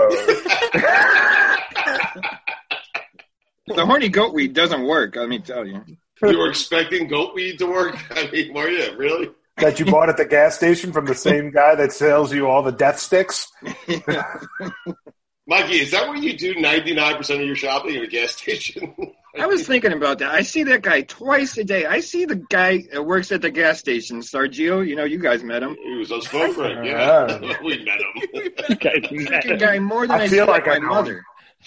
The horny goat weed doesn't work, let me tell you. You were expecting goat weed to work? I mean, were you? Really? That you bought at the gas station from the same guy that sells you all the death sticks? Mikey, is that where you do ninety-nine percent of your shopping at a gas station? I was thinking about that. I see that guy twice a day. I see the guy that works at the gas station, Sergio. You know, you guys met him. He was on spokesman. Yeah, we met him. Freaking guy more than I, I feel see like my I know mother.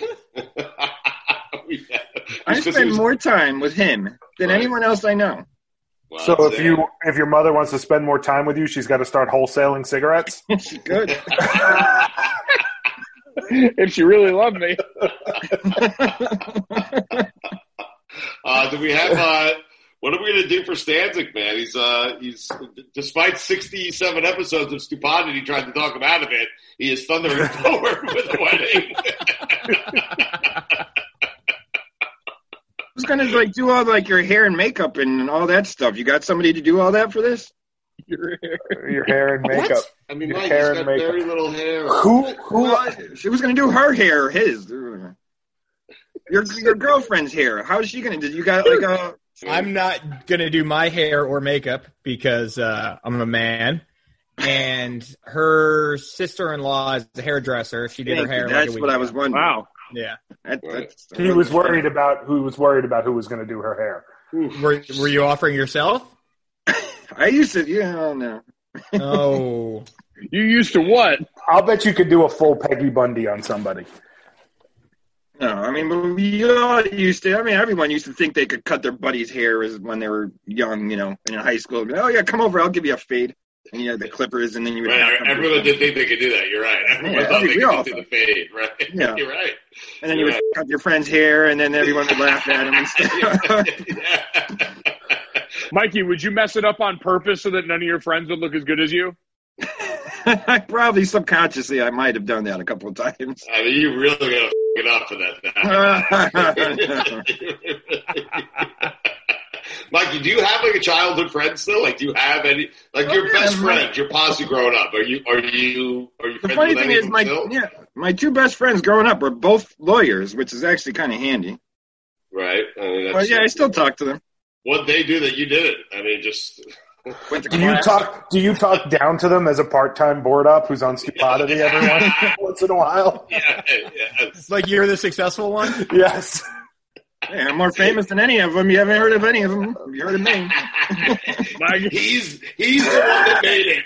we met him. I spend was... more time with him than right. anyone else I know. Wow, so if you if your mother wants to spend more time with you, she's got to start wholesaling cigarettes? She could. If she really loved me. Uh, do we have? Uh, what are we going to do for Stanzik, man? He's uh, he's despite sixty-seven episodes of stupidity trying to talk him out of it, he is thundering forward with a wedding. Who's gonna like do all like your hair and makeup and all that stuff? You got somebody to do all that for this? Your hair, your hair and makeup. What? I mean, your Mike, hair he's and got makeup. very little hair. Who? Who? Well, she was gonna do her hair, or his. Your your girlfriend's hair. How is she gonna do? You got like a. I'm not gonna do my hair or makeup because uh, I'm a man, and her sister-in-law is a hairdresser. She did Thank her hair. you. Like That's a week what I ago. was wondering. Wow. Yeah. That, that's, He was worried about who was worried about who was going to do her hair. Were Were you offering yourself? I used to, yeah, I don't know. Oh. You used to what? I'll bet you could do a full Peggy Bundy on somebody. No, I mean, but we all used to. I mean, everyone used to think they could cut their buddy's hair as when they were young, you know, in high school. Oh yeah, come over, I'll give you a fade. And you had the clippers, and then you would. Right, everyone did think they could do that. You're right. Everyone Yeah, thought they we could all just do the fade. Right. Yeah. You're right. And then you would cut your friend's hair, and then everyone would laugh at him and stuff. Yeah. Mikey, would you mess it up on purpose so that none of your friends would look as good as you? Probably subconsciously, I might have done that a couple of times. I mean, you really gotta f- it up for that. Mikey, do you have like a childhood friend still? Like, do you have any like Oh, your yeah, best my- friend, your posse growing up? Are you are you are you The friends funny with thing any is, of them my still? yeah, my two best friends growing up were both lawyers, which is actually kind of handy. Right. I mean, that's, But yeah, I still talk to them. what they do that you didn't. I mean, just Went to Do you class. talk? Do you talk down to them as a part-time board up who's on Stupidity every once, once in a while? yeah, yeah. It's like you're the successful one? Yes. Yeah, I'm more famous than any of them. You haven't heard of any of them. You heard of me. he's he's the one that made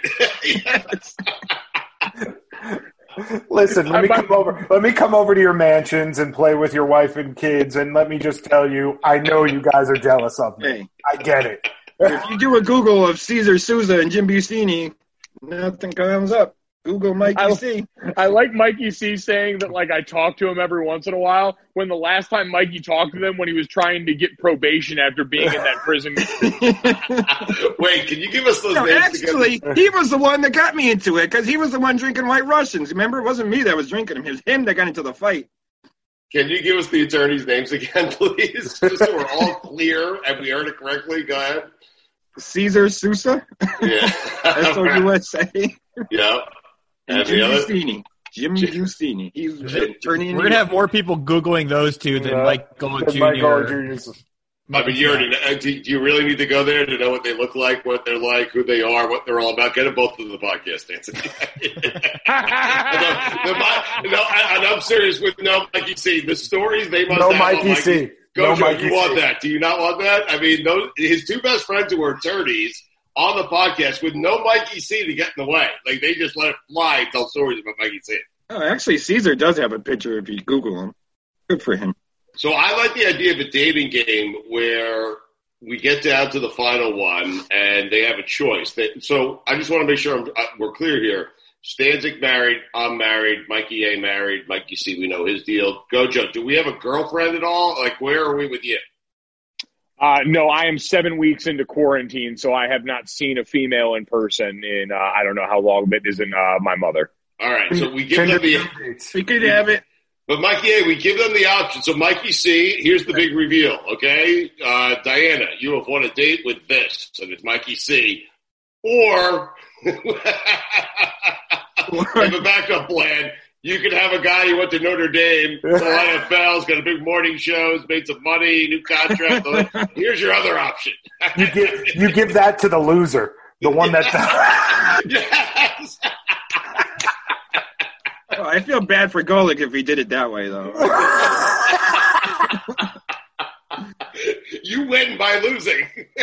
it. Listen, let me come over. Let me come over to your mansions and play with your wife and kids, and let me just tell you, I know you guys are jealous of me. Hey, I get it. if you do a Google of Caesar Souza and Jim Busini, nothing comes up. Google Mikey I- C. I like Mikey C saying that, like, I talk to him every once in a while, when the last time Mikey talked to them when he was trying to get probation after being in that prison. Wait, can you give us those No, names actually, again? he was the one that got me into it because he was the one drinking White Russians. Remember, it wasn't me that was drinking them. It was him that got into the fight. Can you give us the attorneys' names again, please? Just so we're all clear and we heard it correctly. Go ahead. Caesar Souza, Yeah. S O U S A, Yeah. and And Jim the other? Busini. Jim Busini. He's an attorney in We're New going to York. have more people Googling those two than Yeah. Michael But Junior Michael Junior's I mean, you already know. Do do you really need to go there to know what they look like, what they're like, who they are, what they're all about? Get them both to the podcast, Anthony. no, no, my, no I, and I'm serious with no Mikey C. The stories they must No have Mikey on Mikey C. Go, No Joe, Mikey you want C. that? Do you not want that? I mean, those, his two best friends who were attorneys on the podcast with no Mikey C to get in the way. Like, they just let it fly and tell stories about Mikey C. Oh, actually, Caesar does have a picture if you Google him. Good for him. So I like the idea of a dating game where we get down to the final one and they have a choice. They, so I just want to make sure I'm, uh, we're clear here. Stanzik married, I'm married, Mikey A married, Mikey C, we know his deal. Gojo, do we have a girlfriend at all? Like, where are we with you? Uh, no, I am seven weeks into quarantine, so I have not seen a female in person in, uh, I don't know how long, but it is in uh, my mother. All right, so we give them the We could have it. but Mikey A, we give them the option. So Mikey C, here's the big reveal, okay? Uh, Diana, you have won a date with this, and it's Mikey C. Or have a backup plan. You could have a guy who went to Notre Dame, to the N F L's, got a big morning show, made some money, new contract. Here's your other option. You give you give that to the loser, the one that. Yes. Oh, I feel bad for Golick if he did it that way, though. You win by losing.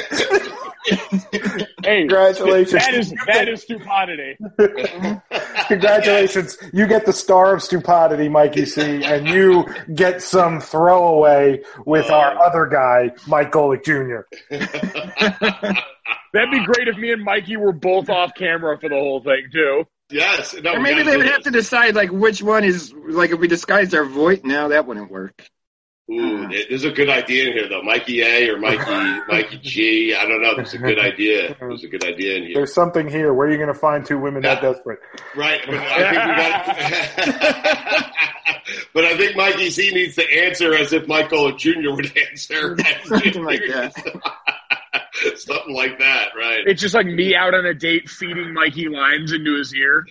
Hey, Congratulations. that is that is stupidity. Congratulations. You get the star of Stupidity, Mikey C, and you get some throwaway with our other guy, Mike Golick Junior That'd be great if me and Mikey were both off camera for the whole thing, too. Yes. No, Or we maybe gotta they do would this. have to decide, like, which one is, like, if we disguised our voice, now that wouldn't work. Ooh, there's a good idea in here, though. Mikey A or Mikey Mikey G. I don't know. There's a good idea. There's a good idea in here. There's something here. Where are you going to find two women yeah. that desperate? Right. But I think we got. But I think Mikey C needs to answer as if Michael Junior would answer. Something like that. Something like that, right? It's just like me out on a date feeding Mikey lines into his ear.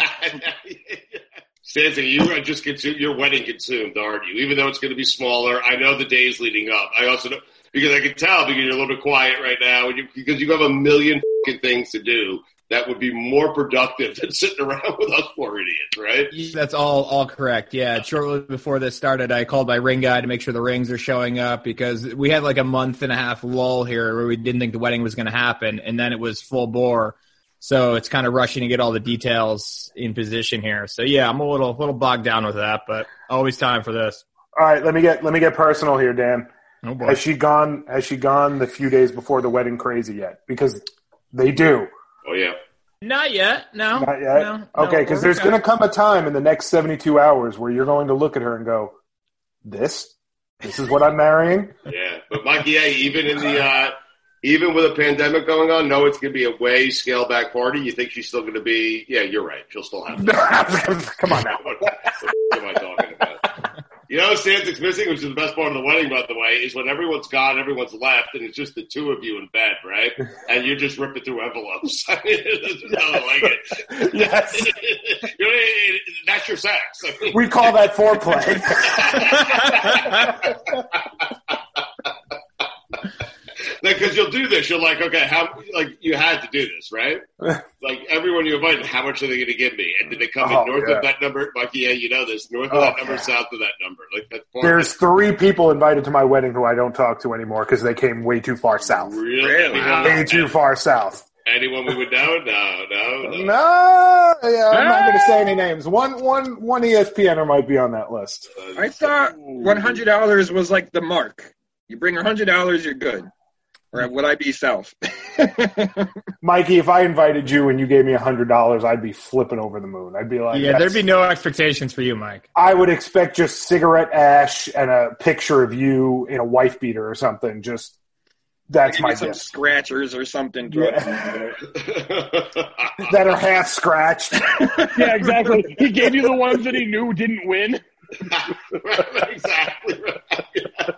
Stanton, you are just consumed, you're wedding consumed, aren't you? Even though it's going to be smaller, I know the days leading up. I also know, because I can tell because you're a little bit quiet right now, and you, because you have a million fucking things to do that would be more productive than sitting around with us four idiots, right? That's all all correct, yeah. Shortly before this started, I called my ring guy to make sure the rings are showing up because we had like a month and a half lull here where we didn't think the wedding was going to happen, and then it was full bore. So it's kind of rushing to get all the details in position here. So yeah, I'm a little little bogged down with that, but always time for this. All right, let me get let me get personal here, Dan. Oh boy. Has she gone has she gone the few days before the wedding crazy yet? Because they do. Oh yeah. Not yet. No. Not yet. No, okay, because no, there's going to come a time in the next seventy-two hours where you're going to look at her and go, "This, this is what I'm marrying." Yeah, but Mikey A, even in the uh, even with a pandemic going on, no, it's going to be a way scale back party. You think she's still going to be? Yeah, you're right. She'll still have. Come on now. What am I talking about? You know, Stanton's missing, which is the best part of the wedding, by the way, is when everyone's gone, everyone's left, and it's just the two of you in bed, right? And you're just ripping through envelopes. I mean, that's how I like it. Yes. You know, that's your sex. I mean, We call that foreplay. Because you'll do this, you're like, okay, how? Like you had to do this, right? Like everyone you invite, how much are they going to give me? And did they come Oh, in north yeah. of that number, Mikey? Yeah, you know this, north of Oh, that number, yeah. south of that number. Like that's part There's of three people invited to my wedding who I don't talk to anymore because they came way too far it. south. Really? Really? Anyone, Way too far south. anyone we would know? No, no, no. No, yeah, I'm not going to say any names. One, one, one E S P N er might be on that list. I thought one hundred dollars was like the mark. You bring one hundred dollars, you're good. Or would I be south? Mikey, if I invited you and you gave me one hundred dollars, I'd be flipping over the moon. I'd be like, Yeah, there'd that's- be no expectations for you, Mike. I would expect just cigarette ash and a picture of you in a wife beater or something. Just that's Maybe my some gift. scratchers or something. Yeah. That are half scratched. Yeah, exactly. He gave you the ones that he knew didn't win. Exactly right.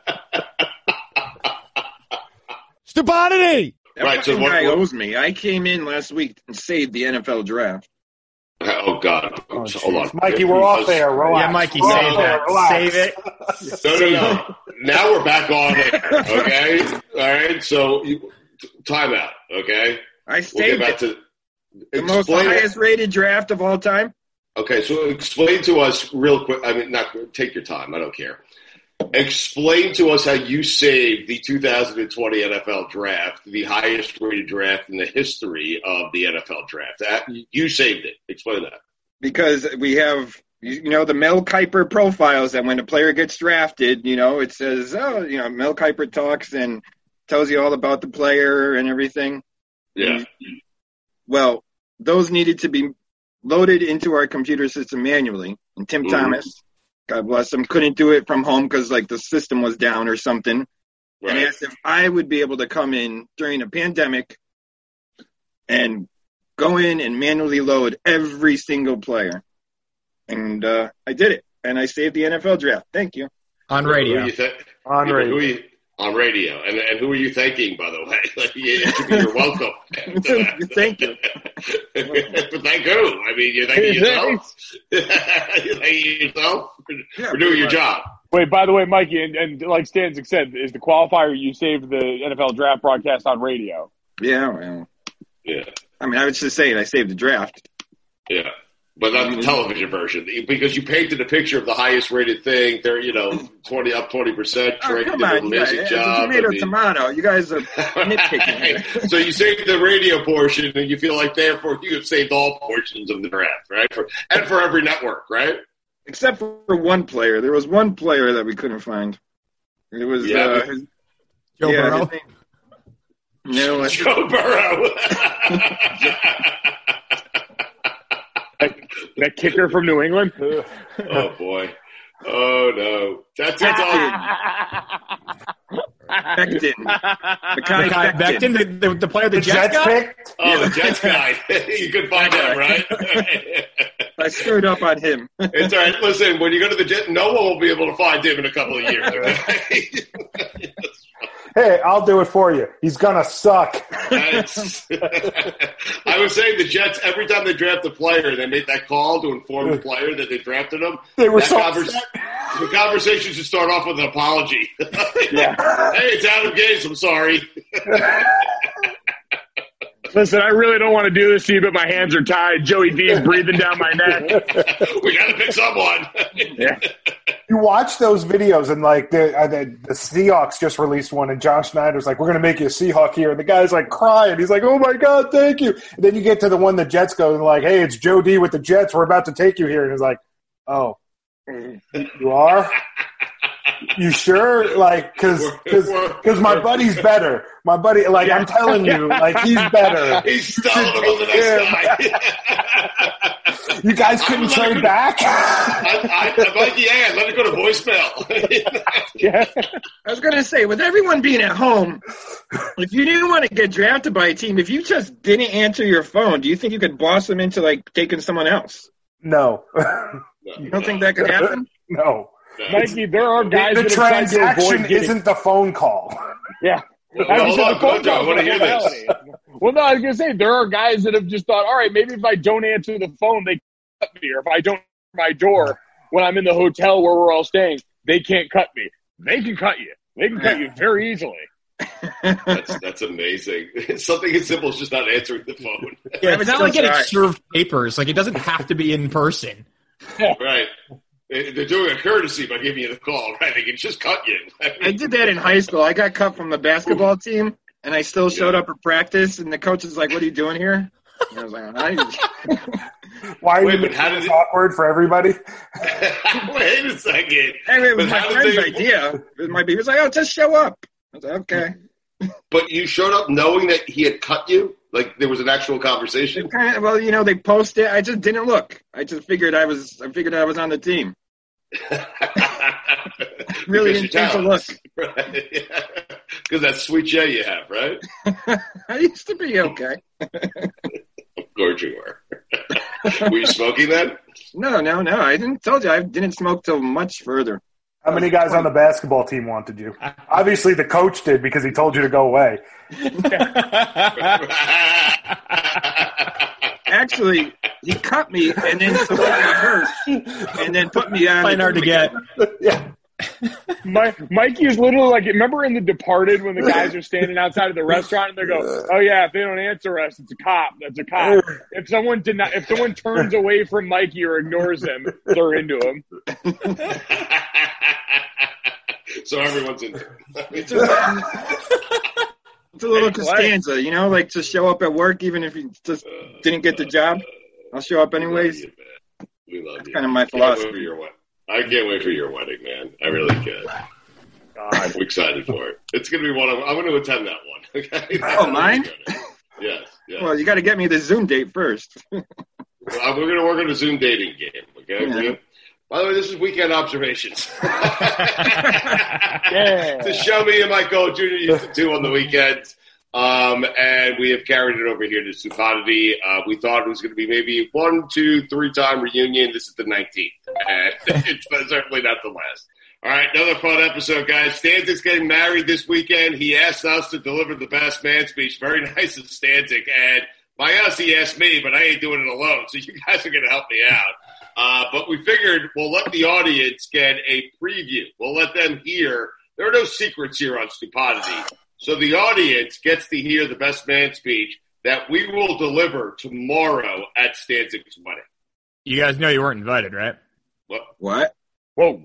Stupidity! That Right, so fucking what- guy what- owes me. I came in last week and saved the N F L draft. Oh God! Oh, Hold on, jeez. Mikey, we're off there. Relax. Yeah, Mikey, We're save off there. that. Relax. Save it. No, no, no. Now we're back on air. Okay, all right. So, you, time out. Okay, I we'll get saved back it. to The most explain. highest rated draft of all time. Okay, so explain to us real quick. I mean, not take your time. I don't care. Explain to us how you saved the two thousand twenty N F L draft, the highest rated draft in the history of the N F L draft. That, you saved it. Explain that. Because we have, you know, the Mel Kiper profiles that when a player gets drafted, you know, it says, oh, you know, Mel Kiper talks and tells you all about the player and everything. Yeah. Well, those needed to be loaded into our computer system manually. And Tim Mhm. Thomas, God bless him, couldn't do it from home because, like, the system was down or something. And Right. asked if I would be able to come in during a pandemic and go in and manually load every single player. And uh, I did it. And I saved the N F L draft. Thank you. On Who are radio. you th- On yeah, but radio. Who are you, on radio. And, and who are you thanking, by the way? Like, yeah, it should be you're welcome. Thank you. But thank who? I mean, you're thanking yourself? You're thanking yourself for, Yeah, for doing your pretty job. Wait, by the way, Mikey, and, and like Stanzik said, is the qualifier you saved the N F L draft broadcast on radio. Yeah, well, Yeah. I mean, I was just saying I saved the draft. Yeah. But not the television version, because you painted a picture of the highest rated thing. They're, you know, twenty up twenty percent. Oh, Drake come did an on, you guys, amazing it's job. a tomato, I mean- tomato. You guys are nitpicking here. So you saved the radio portion, and you feel like therefore you have saved all portions of the draft, right? For, and for every network, right? Except for one player. There was one player that we couldn't find. It was Yeah, uh, but- his, Joe yeah, Burrow. his name- No, it's- Joe Burrow. That kicker from New England. Oh boy. Oh, no. That's it. Becton. Makai Makai Becton. Becton, the, the, the player the, The Jets, Jets got? picked? Oh, the Jets guy. You could find him, right? I screwed up on him. It's all right. Listen, when you go to the Jets, no one will be able to find him in a couple of years. Okay? Hey, I'll do it for you. He's gonna suck. That's, I was saying the Jets, every time they draft a player, they make that call to inform the player that they drafted him. They were that so convers- the conversation should start off with an apology. Yeah. Hey, it's Adam Gase. I'm sorry. Listen, I really don't want to do this to you, but my hands are tied. Joey D is breathing down my neck. We got to pick someone. Yeah. You watch those videos, and like the, uh, the the Seahawks just released one, and John Schneider's like, "We're going to make you a Seahawk here," and the guy's like crying. He's like, "Oh my god, thank you!" And then you get to the one the Jets go, and like, "Hey, it's Joe D with the Jets. We're about to take you here," and he's like, "Oh, you are." You sure? Like, cause, cause, cause my buddy's better. My buddy, like, I'm telling you, like, he's better. He's stalling him on the next guy. You guys couldn't trade back? I, I, I'm like, yeah, let it go to voicemail. Yeah. I was going to say, with everyone being at home, if you didn't want to get drafted by a team, if you just didn't answer your phone, do you think you could boss them into, like, taking someone else? No. You don't think that could happen? No. Mikey, there are guys The that have tried to transaction avoid getting. isn't the phone call. Yeah. Well, I hold was on, the phone Gojo, I calls want to are hear this. formality. Well, no, I was going to say, there are guys that have just thought, all right, maybe if I don't answer the phone, they cut me. Or if I don't answer my door when I'm in the hotel where we're all staying, they can't cut me. They can cut you. They can cut you very easily. That's, that's amazing. Something as simple as just not answering the phone. Yeah, it's not like getting Right. served papers. Like, it doesn't have to be in person. Right. They- They're doing a courtesy by giving you the call, right? They can just cut you. I did that in high school. I got cut from the basketball team, and I still showed up at practice, and the coach was like, "What are you doing here?" And I was like, I Why are Wait, you but making how did this it- awkward for everybody? Wait a second. Anyway, it was But my how did friend's they- idea. It was my, he was like, "Oh, just show up." I was like, "Okay." But you showed up knowing that he had cut you? Like there was an actual conversation? Kind of, well, you know, they posted. I just didn't look. I just figured I was. I figured I was on the team. Really Because didn't you're take a look. talented. Right. Because that sweet J you have, right? I used to be okay. Of course you were. Were you smoking then? No, no, no. I didn't told you I didn't smoke till much further. How many guys on the basketball team wanted you? Obviously, the coach did because he told you to go away. Actually, he cut me and then so I got hurt, and then put me on. Fine hard to get. Yeah. My, Mikey is literally like, remember in The Departed when the guys are standing outside of the restaurant and they go, "Oh yeah, if they don't answer us, it's a cop. That's a cop." If someone did not, if someone turns away from Mikey or ignores him, they're into him. So everyone's in. It's a, it's a little Costanza, you know, like to show up at work even if you just didn't get the job. I'll show up anyways. We love you, man. We love That's you. kind of my Can't wait philosophy. for your wed- I can't wait for your wedding, man. I really can't. God. I'm excited for it. It's going to be one of. I'm going to attend that one. Okay. Oh, mine? Yes. Yes. Well, you got to get me the Zoom date first. Well, we're going to work on a Zoom dating game. Okay. Yeah. By the way, this is weekend observations. Yeah. To show me and my coach Junior used to do on the weekends. Um, and we have carried it over here to Stupidity. Uh, we thought it was going to be maybe one, two, three time reunion. This is the nineteenth. And it's certainly not the last. All right, another fun episode, guys. Stanzik's getting married this weekend. He asked us to deliver the best man speech. Very nice of Stanzik. And by us, he asked me, but I ain't doing it alone. So you guys are going to help me out. Uh, but we figured we'll let the audience get a preview. We'll let them hear. There are no secrets here on Stupidity. So the audience gets to hear the best man speech that we will deliver tomorrow at Stanzik's wedding. You guys know you weren't invited, right? What? What? Whoa.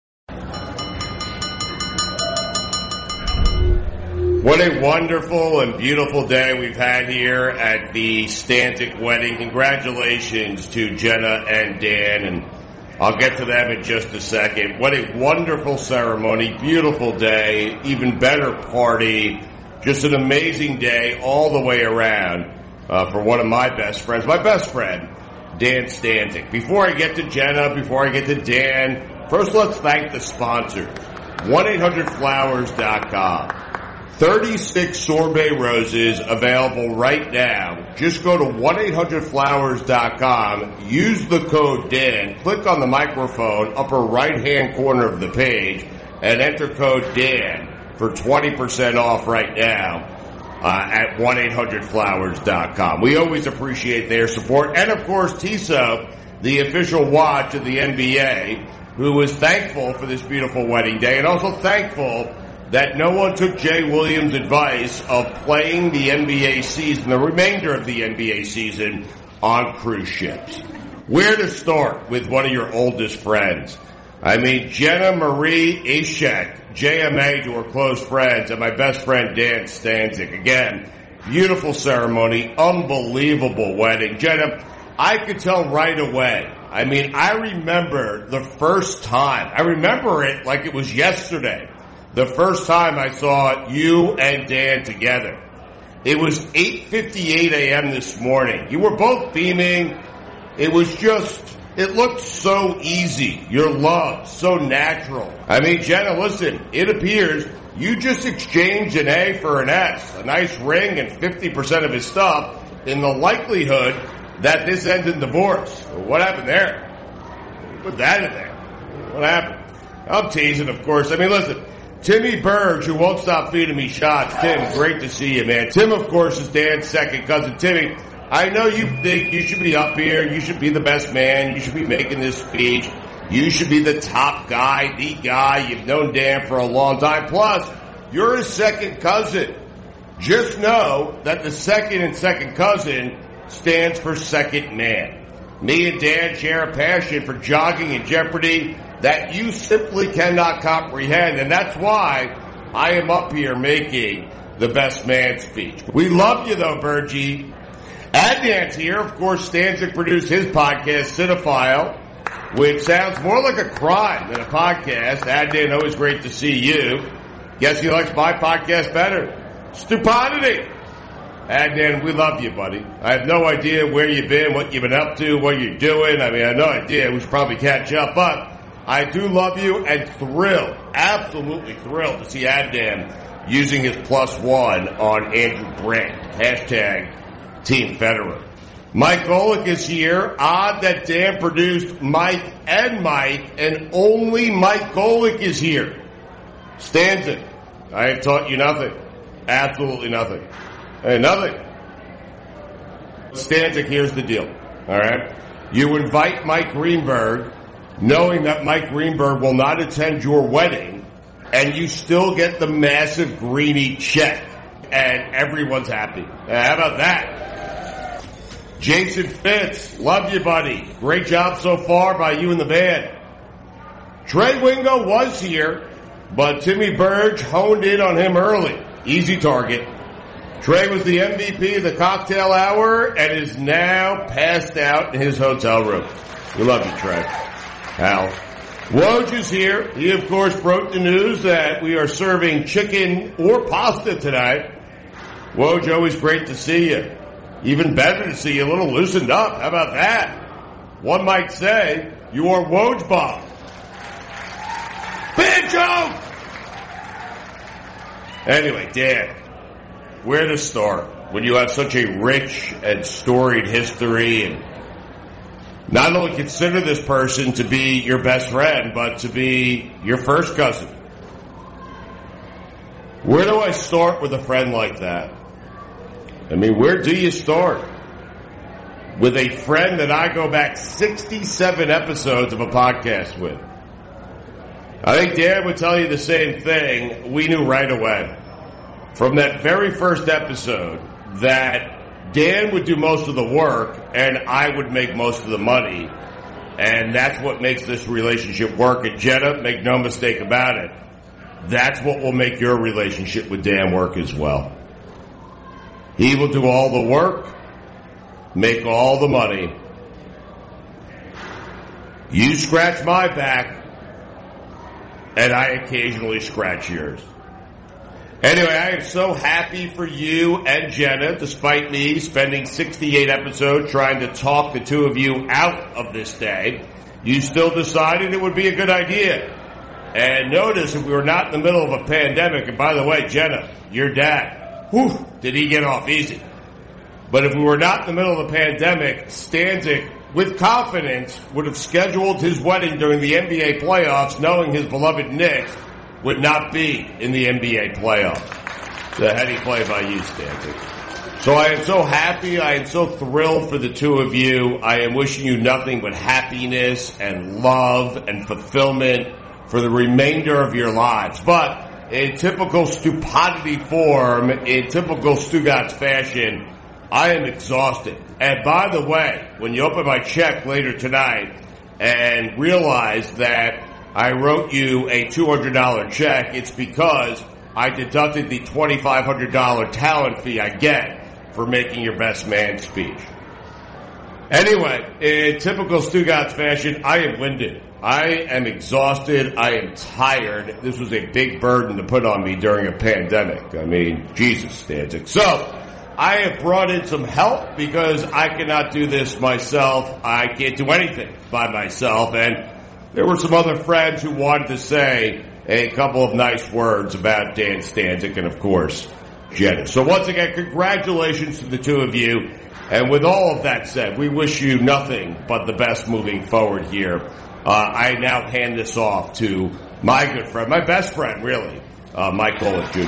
What a wonderful and beautiful day we've had here at the Stanzik wedding. Congratulations to Jenna and Dan, and I'll get to them in just a second. What a wonderful ceremony, beautiful day, even better party, just an amazing day all the way around uh, for one of my best friends, my best friend, Dan Stanzik. Before I get to Jenna, before I get to Dan, First, let's thank the sponsors. one eight hundred flowers dot com. thirty-six sorbet roses available right now. Just go to one eight hundred flowers dot com, use the code Dan, click on the microphone, upper right-hand corner of the page, and enter code Dan for twenty percent off right now uh, at one eight hundred flowers dot com. We always appreciate their support. And, of course, Tissot, the official watch of the N B A, who was thankful for this beautiful wedding day and also thankful that no one took Jay Williams' advice of playing the N B A season, the remainder of the N B A season, on cruise ships. Where to start with one of your oldest friends? I mean, Jenna Marie Ishek, J M A to her close friends, and my best friend Dan Stanzik. Again, beautiful ceremony, unbelievable wedding. Jenna, I could tell right away. I mean, I remember the first time. I remember it like it was yesterday. The first time I saw you and Dan together. It was eight fifty-eight a.m. this morning. You were both beaming. It was just, it looked so easy. Your love, so natural. I mean, Jenna, listen, it appears you just exchanged an A for an S, a nice ring and fifty percent of his stuff in the likelihood that this ends in divorce. What happened there? Put that in there. What happened? I'm teasing, of course. I mean, listen, Timmy Burge, who won't stop feeding me shots. Tim, great to see you, man. Tim, of course, is Dan's second cousin. Timmy, I know you think you should be up here. You should be the best man. You should be making this speech. You should be the top guy, the guy. You've known Dan for a long time. Plus, you're his second cousin. Just know that the second and second cousin stands for second man. Me and Dan share a passion for jogging and Jeopardy that you simply cannot comprehend, and that's why I am up here making the best man speech. We love you, though, Bergie. Adnan's here. Of course, Stanzik produced his podcast, Cinephile, which sounds more like a crime than a podcast. Adnan, always great to see you. Guess he likes my podcast better. Stupidity. Adnan, we love you, buddy. I have no idea where you've been, what you've been up to, what you're doing. I mean, I have no idea. We should probably catch up, but I do love you and thrilled, absolutely thrilled to see Adnan using his plus one on Andrew Brandt. Hashtag Team Federer. Mike Golick is here. Odd that Dan produced Mike and Mike, and only Mike Golick is here. Stanzik, I have taught you nothing. Absolutely nothing. Hey, nothing. Stanzik, here's the deal. All right? You invite Mike Greenberg, knowing that Mike Greenberg will not attend your wedding, and you still get the massive Greeny check, and everyone's happy. How about that? Jason Fitz, love you, buddy. Great job so far by you and the band. Trey Wingo was here, but Timmy Burge honed in on him early. Easy target. Trey was the M V P of the cocktail hour and is now passed out in his hotel room. We love you, Trey. Hal. Woj is here. He, of course, broke the news that we are serving chicken or pasta tonight. Woj, always great to see you. Even better to see you a little loosened up. How about that? One might say you are Woj Bob. Big joke! Anyway, Dan, where to start when you have such a rich and storied history and not only consider this person to be your best friend, but to be your first cousin? Where do I start with a friend like that? I mean, where do you start? With a friend that I go back sixty-seven episodes of a podcast with. I think Dan would tell you the same thing. We knew right away from that very first episode that Dan would do most of the work and I would make most of the money. And that's what makes this relationship work. And Jenna, make no mistake about it, that's what will make your relationship with Dan work as well. He will do all the work, make all the money. You scratch my back, and I occasionally scratch yours. Anyway, I am so happy for you and Jenna, despite me spending sixty-eight episodes trying to talk the two of you out of this day. you still decided it would be a good idea. And notice, if we were not in the middle of a pandemic, and by the way, Jenna, your dad, whew, did he get off easy. But if we were not in the middle of a pandemic, Stanzik, with confidence, would have scheduled his wedding during the N B A playoffs, knowing his beloved Knicks would not be in the N B A playoffs. The heady play by you, Stanzik. So I am so happy, I am so thrilled for the two of you. I am wishing you nothing but happiness and love and fulfillment for the remainder of your lives. But in typical stupidity form, in typical Stugotz fashion, I am exhausted. And by the way, when you open my check later tonight and realize that I wrote you a two hundred dollars check, it's because I deducted the twenty-five hundred dollars talent fee I get for making your best man speech. Anyway, in typical Stugotz fashion, I am winded. I am exhausted. I am tired. This was a big burden to put on me during a pandemic. I mean, Jesus, Stanzik. So, I have brought in some help because I cannot do this myself. I can't do anything by myself. And there were some other friends who wanted to say a couple of nice words about Dan Stanzik and, of course, Jenna. So once again, congratulations to the two of you. And with all of that said, we wish you nothing but the best moving forward here. Uh, I now hand this off to my good friend, my best friend, really, uh, Mike Golic Junior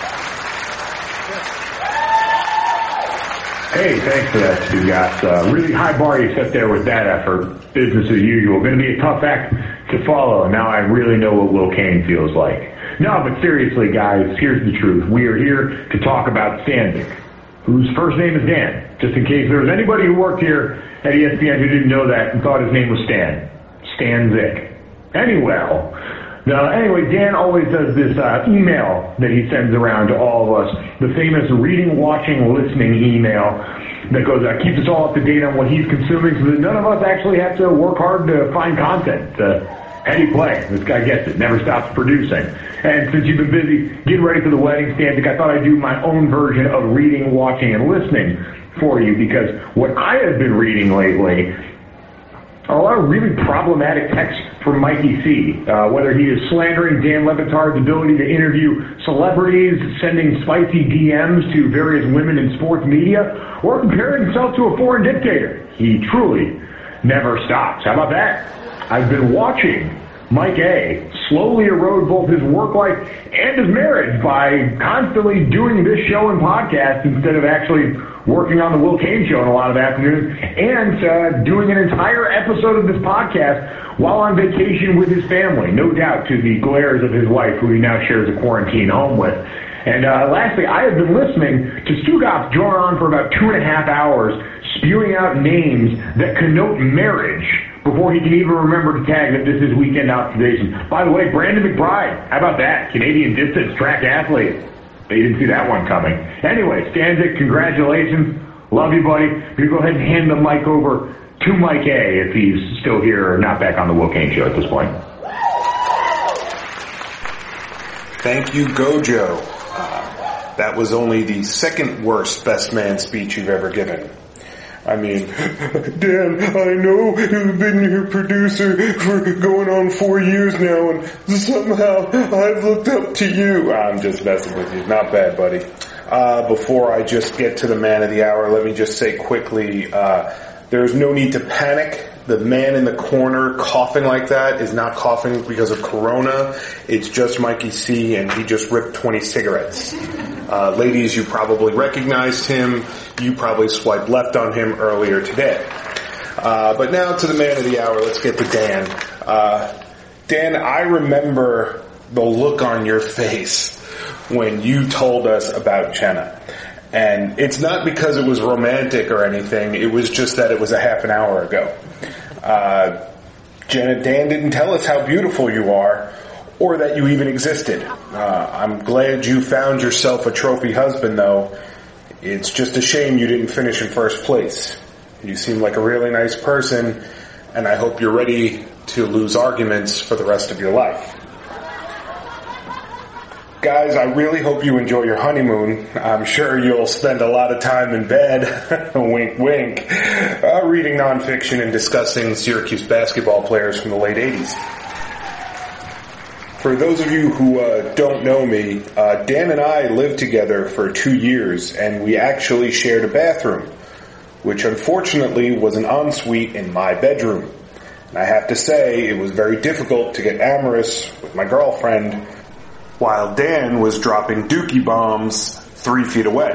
Hey, thanks for that, Stugotz. Uh, really high bar you set there with that effort. Business as usual. Going to be a tough act to follow. Now I really know what Will Kane feels like. No, but seriously, guys, here's the truth. We are here to talk about Stanzik, whose first name is Dan, just in case there was anybody who worked here at E S P N who didn't know that and thought his name was Stan. Stanzik. Anyway, now, anyway, Dan always does this uh, email that he sends around to all of us, the famous reading, watching, listening email that goes, uh, keeps us all up to date on what he's consuming so that none of us actually have to work hard to find content. Uh, heady play. This guy gets it. Never stops producing. And since you've been busy getting ready for the wedding, Stanzik, I thought I'd do my own version of reading, watching, and listening for you, because what I have been reading lately are a lot of really problematic texts from Mikey C. Uh, whether he is slandering Dan Le Batard's ability to interview celebrities, sending spicy D Ms to various women in sports media, or comparing himself to a foreign dictator. He truly never stops. How about that? I've been watching Mike A. slowly erode both his work life and his marriage by constantly doing this show and podcast instead of actually working on the Will Kane show in a lot of afternoons, and uh, doing an entire episode of this podcast while on vacation with his family, no doubt to the glares of his wife, who he now shares a quarantine home with. And uh, lastly, I have been listening to Stugotz drone on for about two and a half hours, spewing out names that connote marriage before he can even remember to tag that this is Weekend Observation. By the way, Brandon McBride, how about that? Canadian distance track athlete. They didn't see that one coming. Anyway, Stanzik, congratulations. Love you, buddy. You go ahead and hand the mic over to Mike A. if he's still here or not back on the Will Kane show at this point. Thank you, Gojo. Uh, that was only the second worst best man speech you've ever given. I mean, Dan, I know you've been your producer for going on four years now, and somehow I've looked up to you. I'm just messing with you. Not bad, buddy. Uh, before I just get to the man of the hour, let me just say quickly, uh, there's no need to panic. The man in the corner coughing like that is not coughing because of corona. It's just Mikey C, and he just ripped twenty cigarettes. Uh, ladies, you probably recognized him. You probably swiped left on him earlier today. Uh, but now to the man of the hour. Let's get to Dan. Uh, Dan, I remember the look on your face when you told us about Jenna. And it's not because it was romantic or anything. It was just that it was a half an hour ago. Uh, Jenna, Dan didn't tell us how beautiful you are or that you even existed. Uh, I'm glad you found yourself a trophy husband, though. It's just a shame you didn't finish in first place. You seem like a really nice person, and I hope you're ready to lose arguments for the rest of your life. Guys, I really hope you enjoy your honeymoon. I'm sure you'll spend a lot of time in bed, wink wink, uh, reading nonfiction and discussing Syracuse basketball players from the late eighties. For those of you who uh, don't know me, uh, Dan and I lived together for two years, and we actually shared a bathroom, which unfortunately was an ensuite in my bedroom. And I have to say, it was very difficult to get amorous with my girlfriend while Dan was dropping dookie bombs three feet away.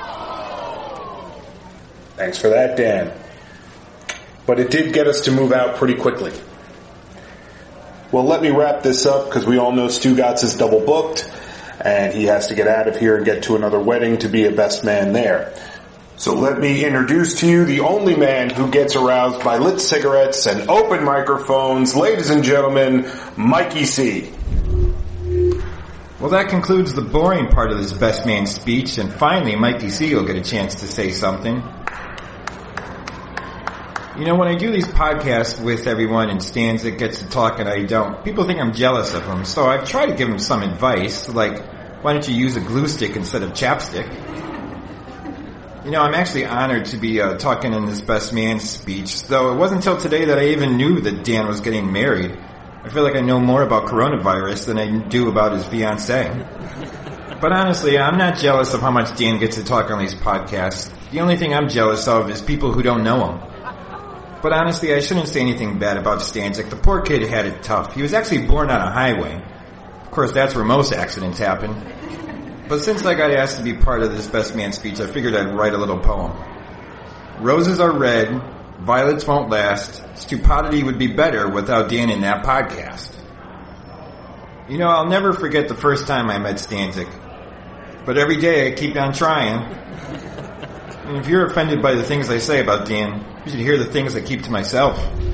Thanks for that, Dan. But it did get us to move out pretty quickly. Well, let me wrap this up because we all know Stugotz is double booked and he has to get out of here and get to another wedding to be a best man there. So let me introduce to you the only man who gets aroused by lit cigarettes and open microphones. Ladies and gentlemen, Mikey C. Well, that concludes the boring part of this best man speech, and finally Mikey C will get a chance to say something. You know, when I do these podcasts with everyone and Stanzik gets to talk and I don't, people think I'm jealous of him, so I've tried to give him some advice, like, why don't you use a glue stick instead of chapstick? You know, I'm actually honored to be uh, talking in this best man speech, though it wasn't until today that I even knew that Dan was getting married. I feel like I know more about coronavirus than I do about his fiancée. But honestly, I'm not jealous of how much Dan gets to talk on these podcasts. The only thing I'm jealous of is people who don't know him. But honestly, I shouldn't say anything bad about Stanzik. The poor kid had it tough. He was actually born on a highway. Of course, that's where most accidents happen. But since I got asked to be part of this best man speech, I figured I'd write a little poem. Roses are red, violets won't last, stupidity would be better without Dan in that podcast. You know, I'll never forget the first time I met Stanzik. But every day I keep on trying. And if you're offended by the things I say about Dan, you should hear the things I keep to myself.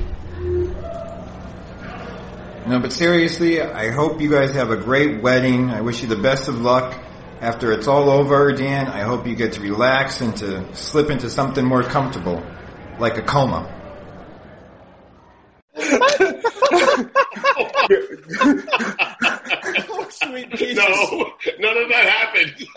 No, but seriously, I hope you guys have a great wedding. I wish you the best of luck. After it's all over, Dan, I hope you get to relax and to slip into something more comfortable, like a coma. Oh, sweet Jesus. No, none of that happened.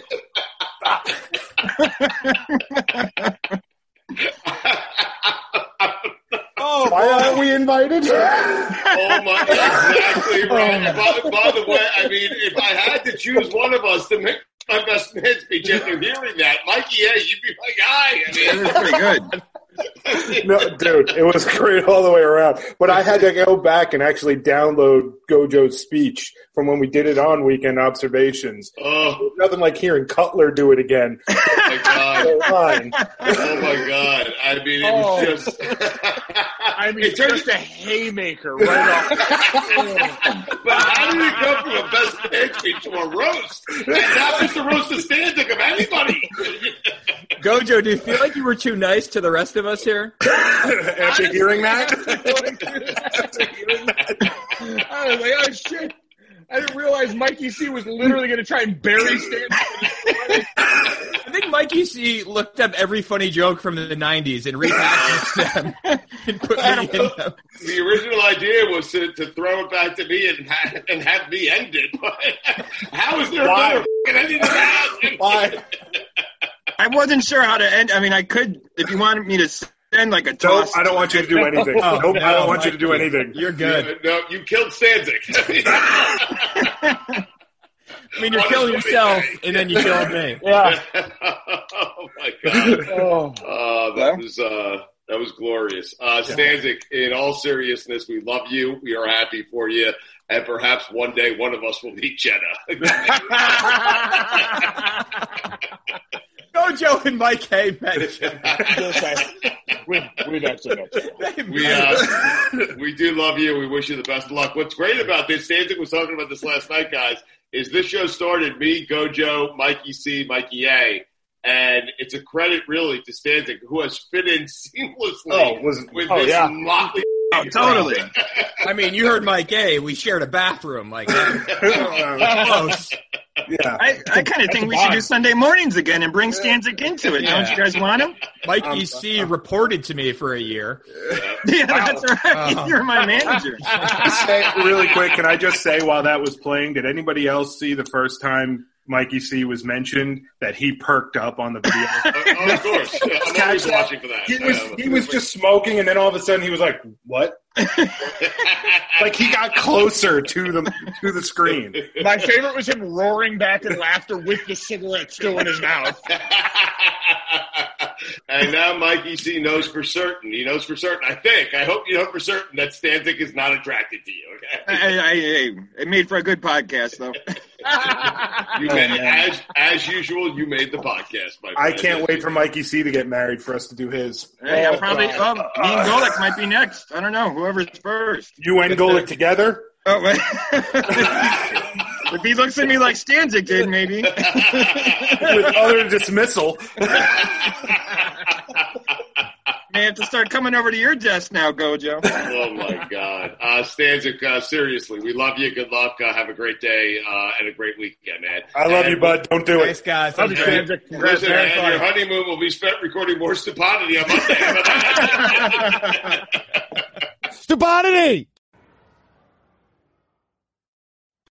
Oh, why aren't we invited? Oh my, exactly right. By, by the way, I mean, if I had to choose one of us to make my best man speech after hearing that, Mikey, yeah, you'd be my guy. I mean, That was pretty good. No, dude, it was great all the way around. But I had to go back and actually download Gojo's speech from when we did it on Weekend Observations. Oh, nothing like hearing Cutler do it again. Oh my god! Oh my god! I mean, it Oh. was just. I mean, It turned- just a haymaker right off. But how did it go from a best man speech to a roast? And not just a roast of Stanzik of anybody. Gojo, do you feel like you were too nice to the rest of us here? After hearing that? After hearing that, I was like, oh shit. I didn't realize Mikey C was literally going to try and bury Stan. I think Mikey C looked up every funny joke from the nineties and repackaged them and put me in them. The original idea was to, to throw it back to me and, ha- and have me end it. But how is there Why? a better f***ing ending than that? Why? I wasn't sure how to end. I mean, I could, if you wanted me to send like a Nope, toss. I don't want you to do anything. Oh, nope, I no, don't want you to do Mikey. anything. You're good. No, you killed Stanzik. I mean, you're What killing is yourself, funny? and then you killed me. Yeah. Oh my god! Oh. Uh, that was uh, that was glorious. Uh, Stanzik, in all seriousness, we love you. We are happy for you, and perhaps one day one of us will meet Jenna. Gojo and Mike Hay met Jenna. we, we've actually met you. We uh, we do love you. We wish you the best of luck. What's great about this, Stanzik was talking about this last night, guys, is this show started me, Gojo, Mikey C, Mikey A, and it's a credit really to Stanzik, who has fit in seamlessly Oh, was- with oh, this yeah. motley. Oh, totally. I mean, you heard Mike A. We shared a bathroom. Like, close. Yeah. I, I kind of think we should do Sunday mornings again and bring Stanzik into it. Yeah. Don't you guys want him? Mike Um, E C reported to me for a year. Yeah, that's right. Uh, You're my manager. Say really quick, can I just say while that was playing, did anybody else see the first time Mikey C was mentioned that he perked up on the video? Oh, of course. Yeah, I'm always watching for that. He was Yeah. he was just smoking, and then all of a sudden he was like, "What?" Like he got closer to the to the screen. My favorite was him roaring back in laughter with the cigarette still in his mouth. And now Mikey C knows for certain. He knows for certain. I think. I hope you know for certain that Stanzik is not attracted to you. Okay. I, I, I, it made for a good podcast, though. You made, as as usual, you made the podcast. My I friend. can't wait for Mikey C to get married for us to do his. Hey, I'm probably. Oh, me and Golick might be next. I don't know. Whoever's first. You and Golick together? Oh, wait. If he looks at me like Stanzik did, maybe. With utter dismissal. May have to start coming over to your desk now, Gojo. Oh my God, uh, Stanzik, uh, seriously, we love you. Good luck. Uh, have a great day uh, and a great weekend, man. I love and you, bud. Don't do Thanks, it. guys. Love you, That's great. Stanzik. Congrats, Listen, man. and your honeymoon will be spent recording more stupidity on Monday. How about that? Stupidity!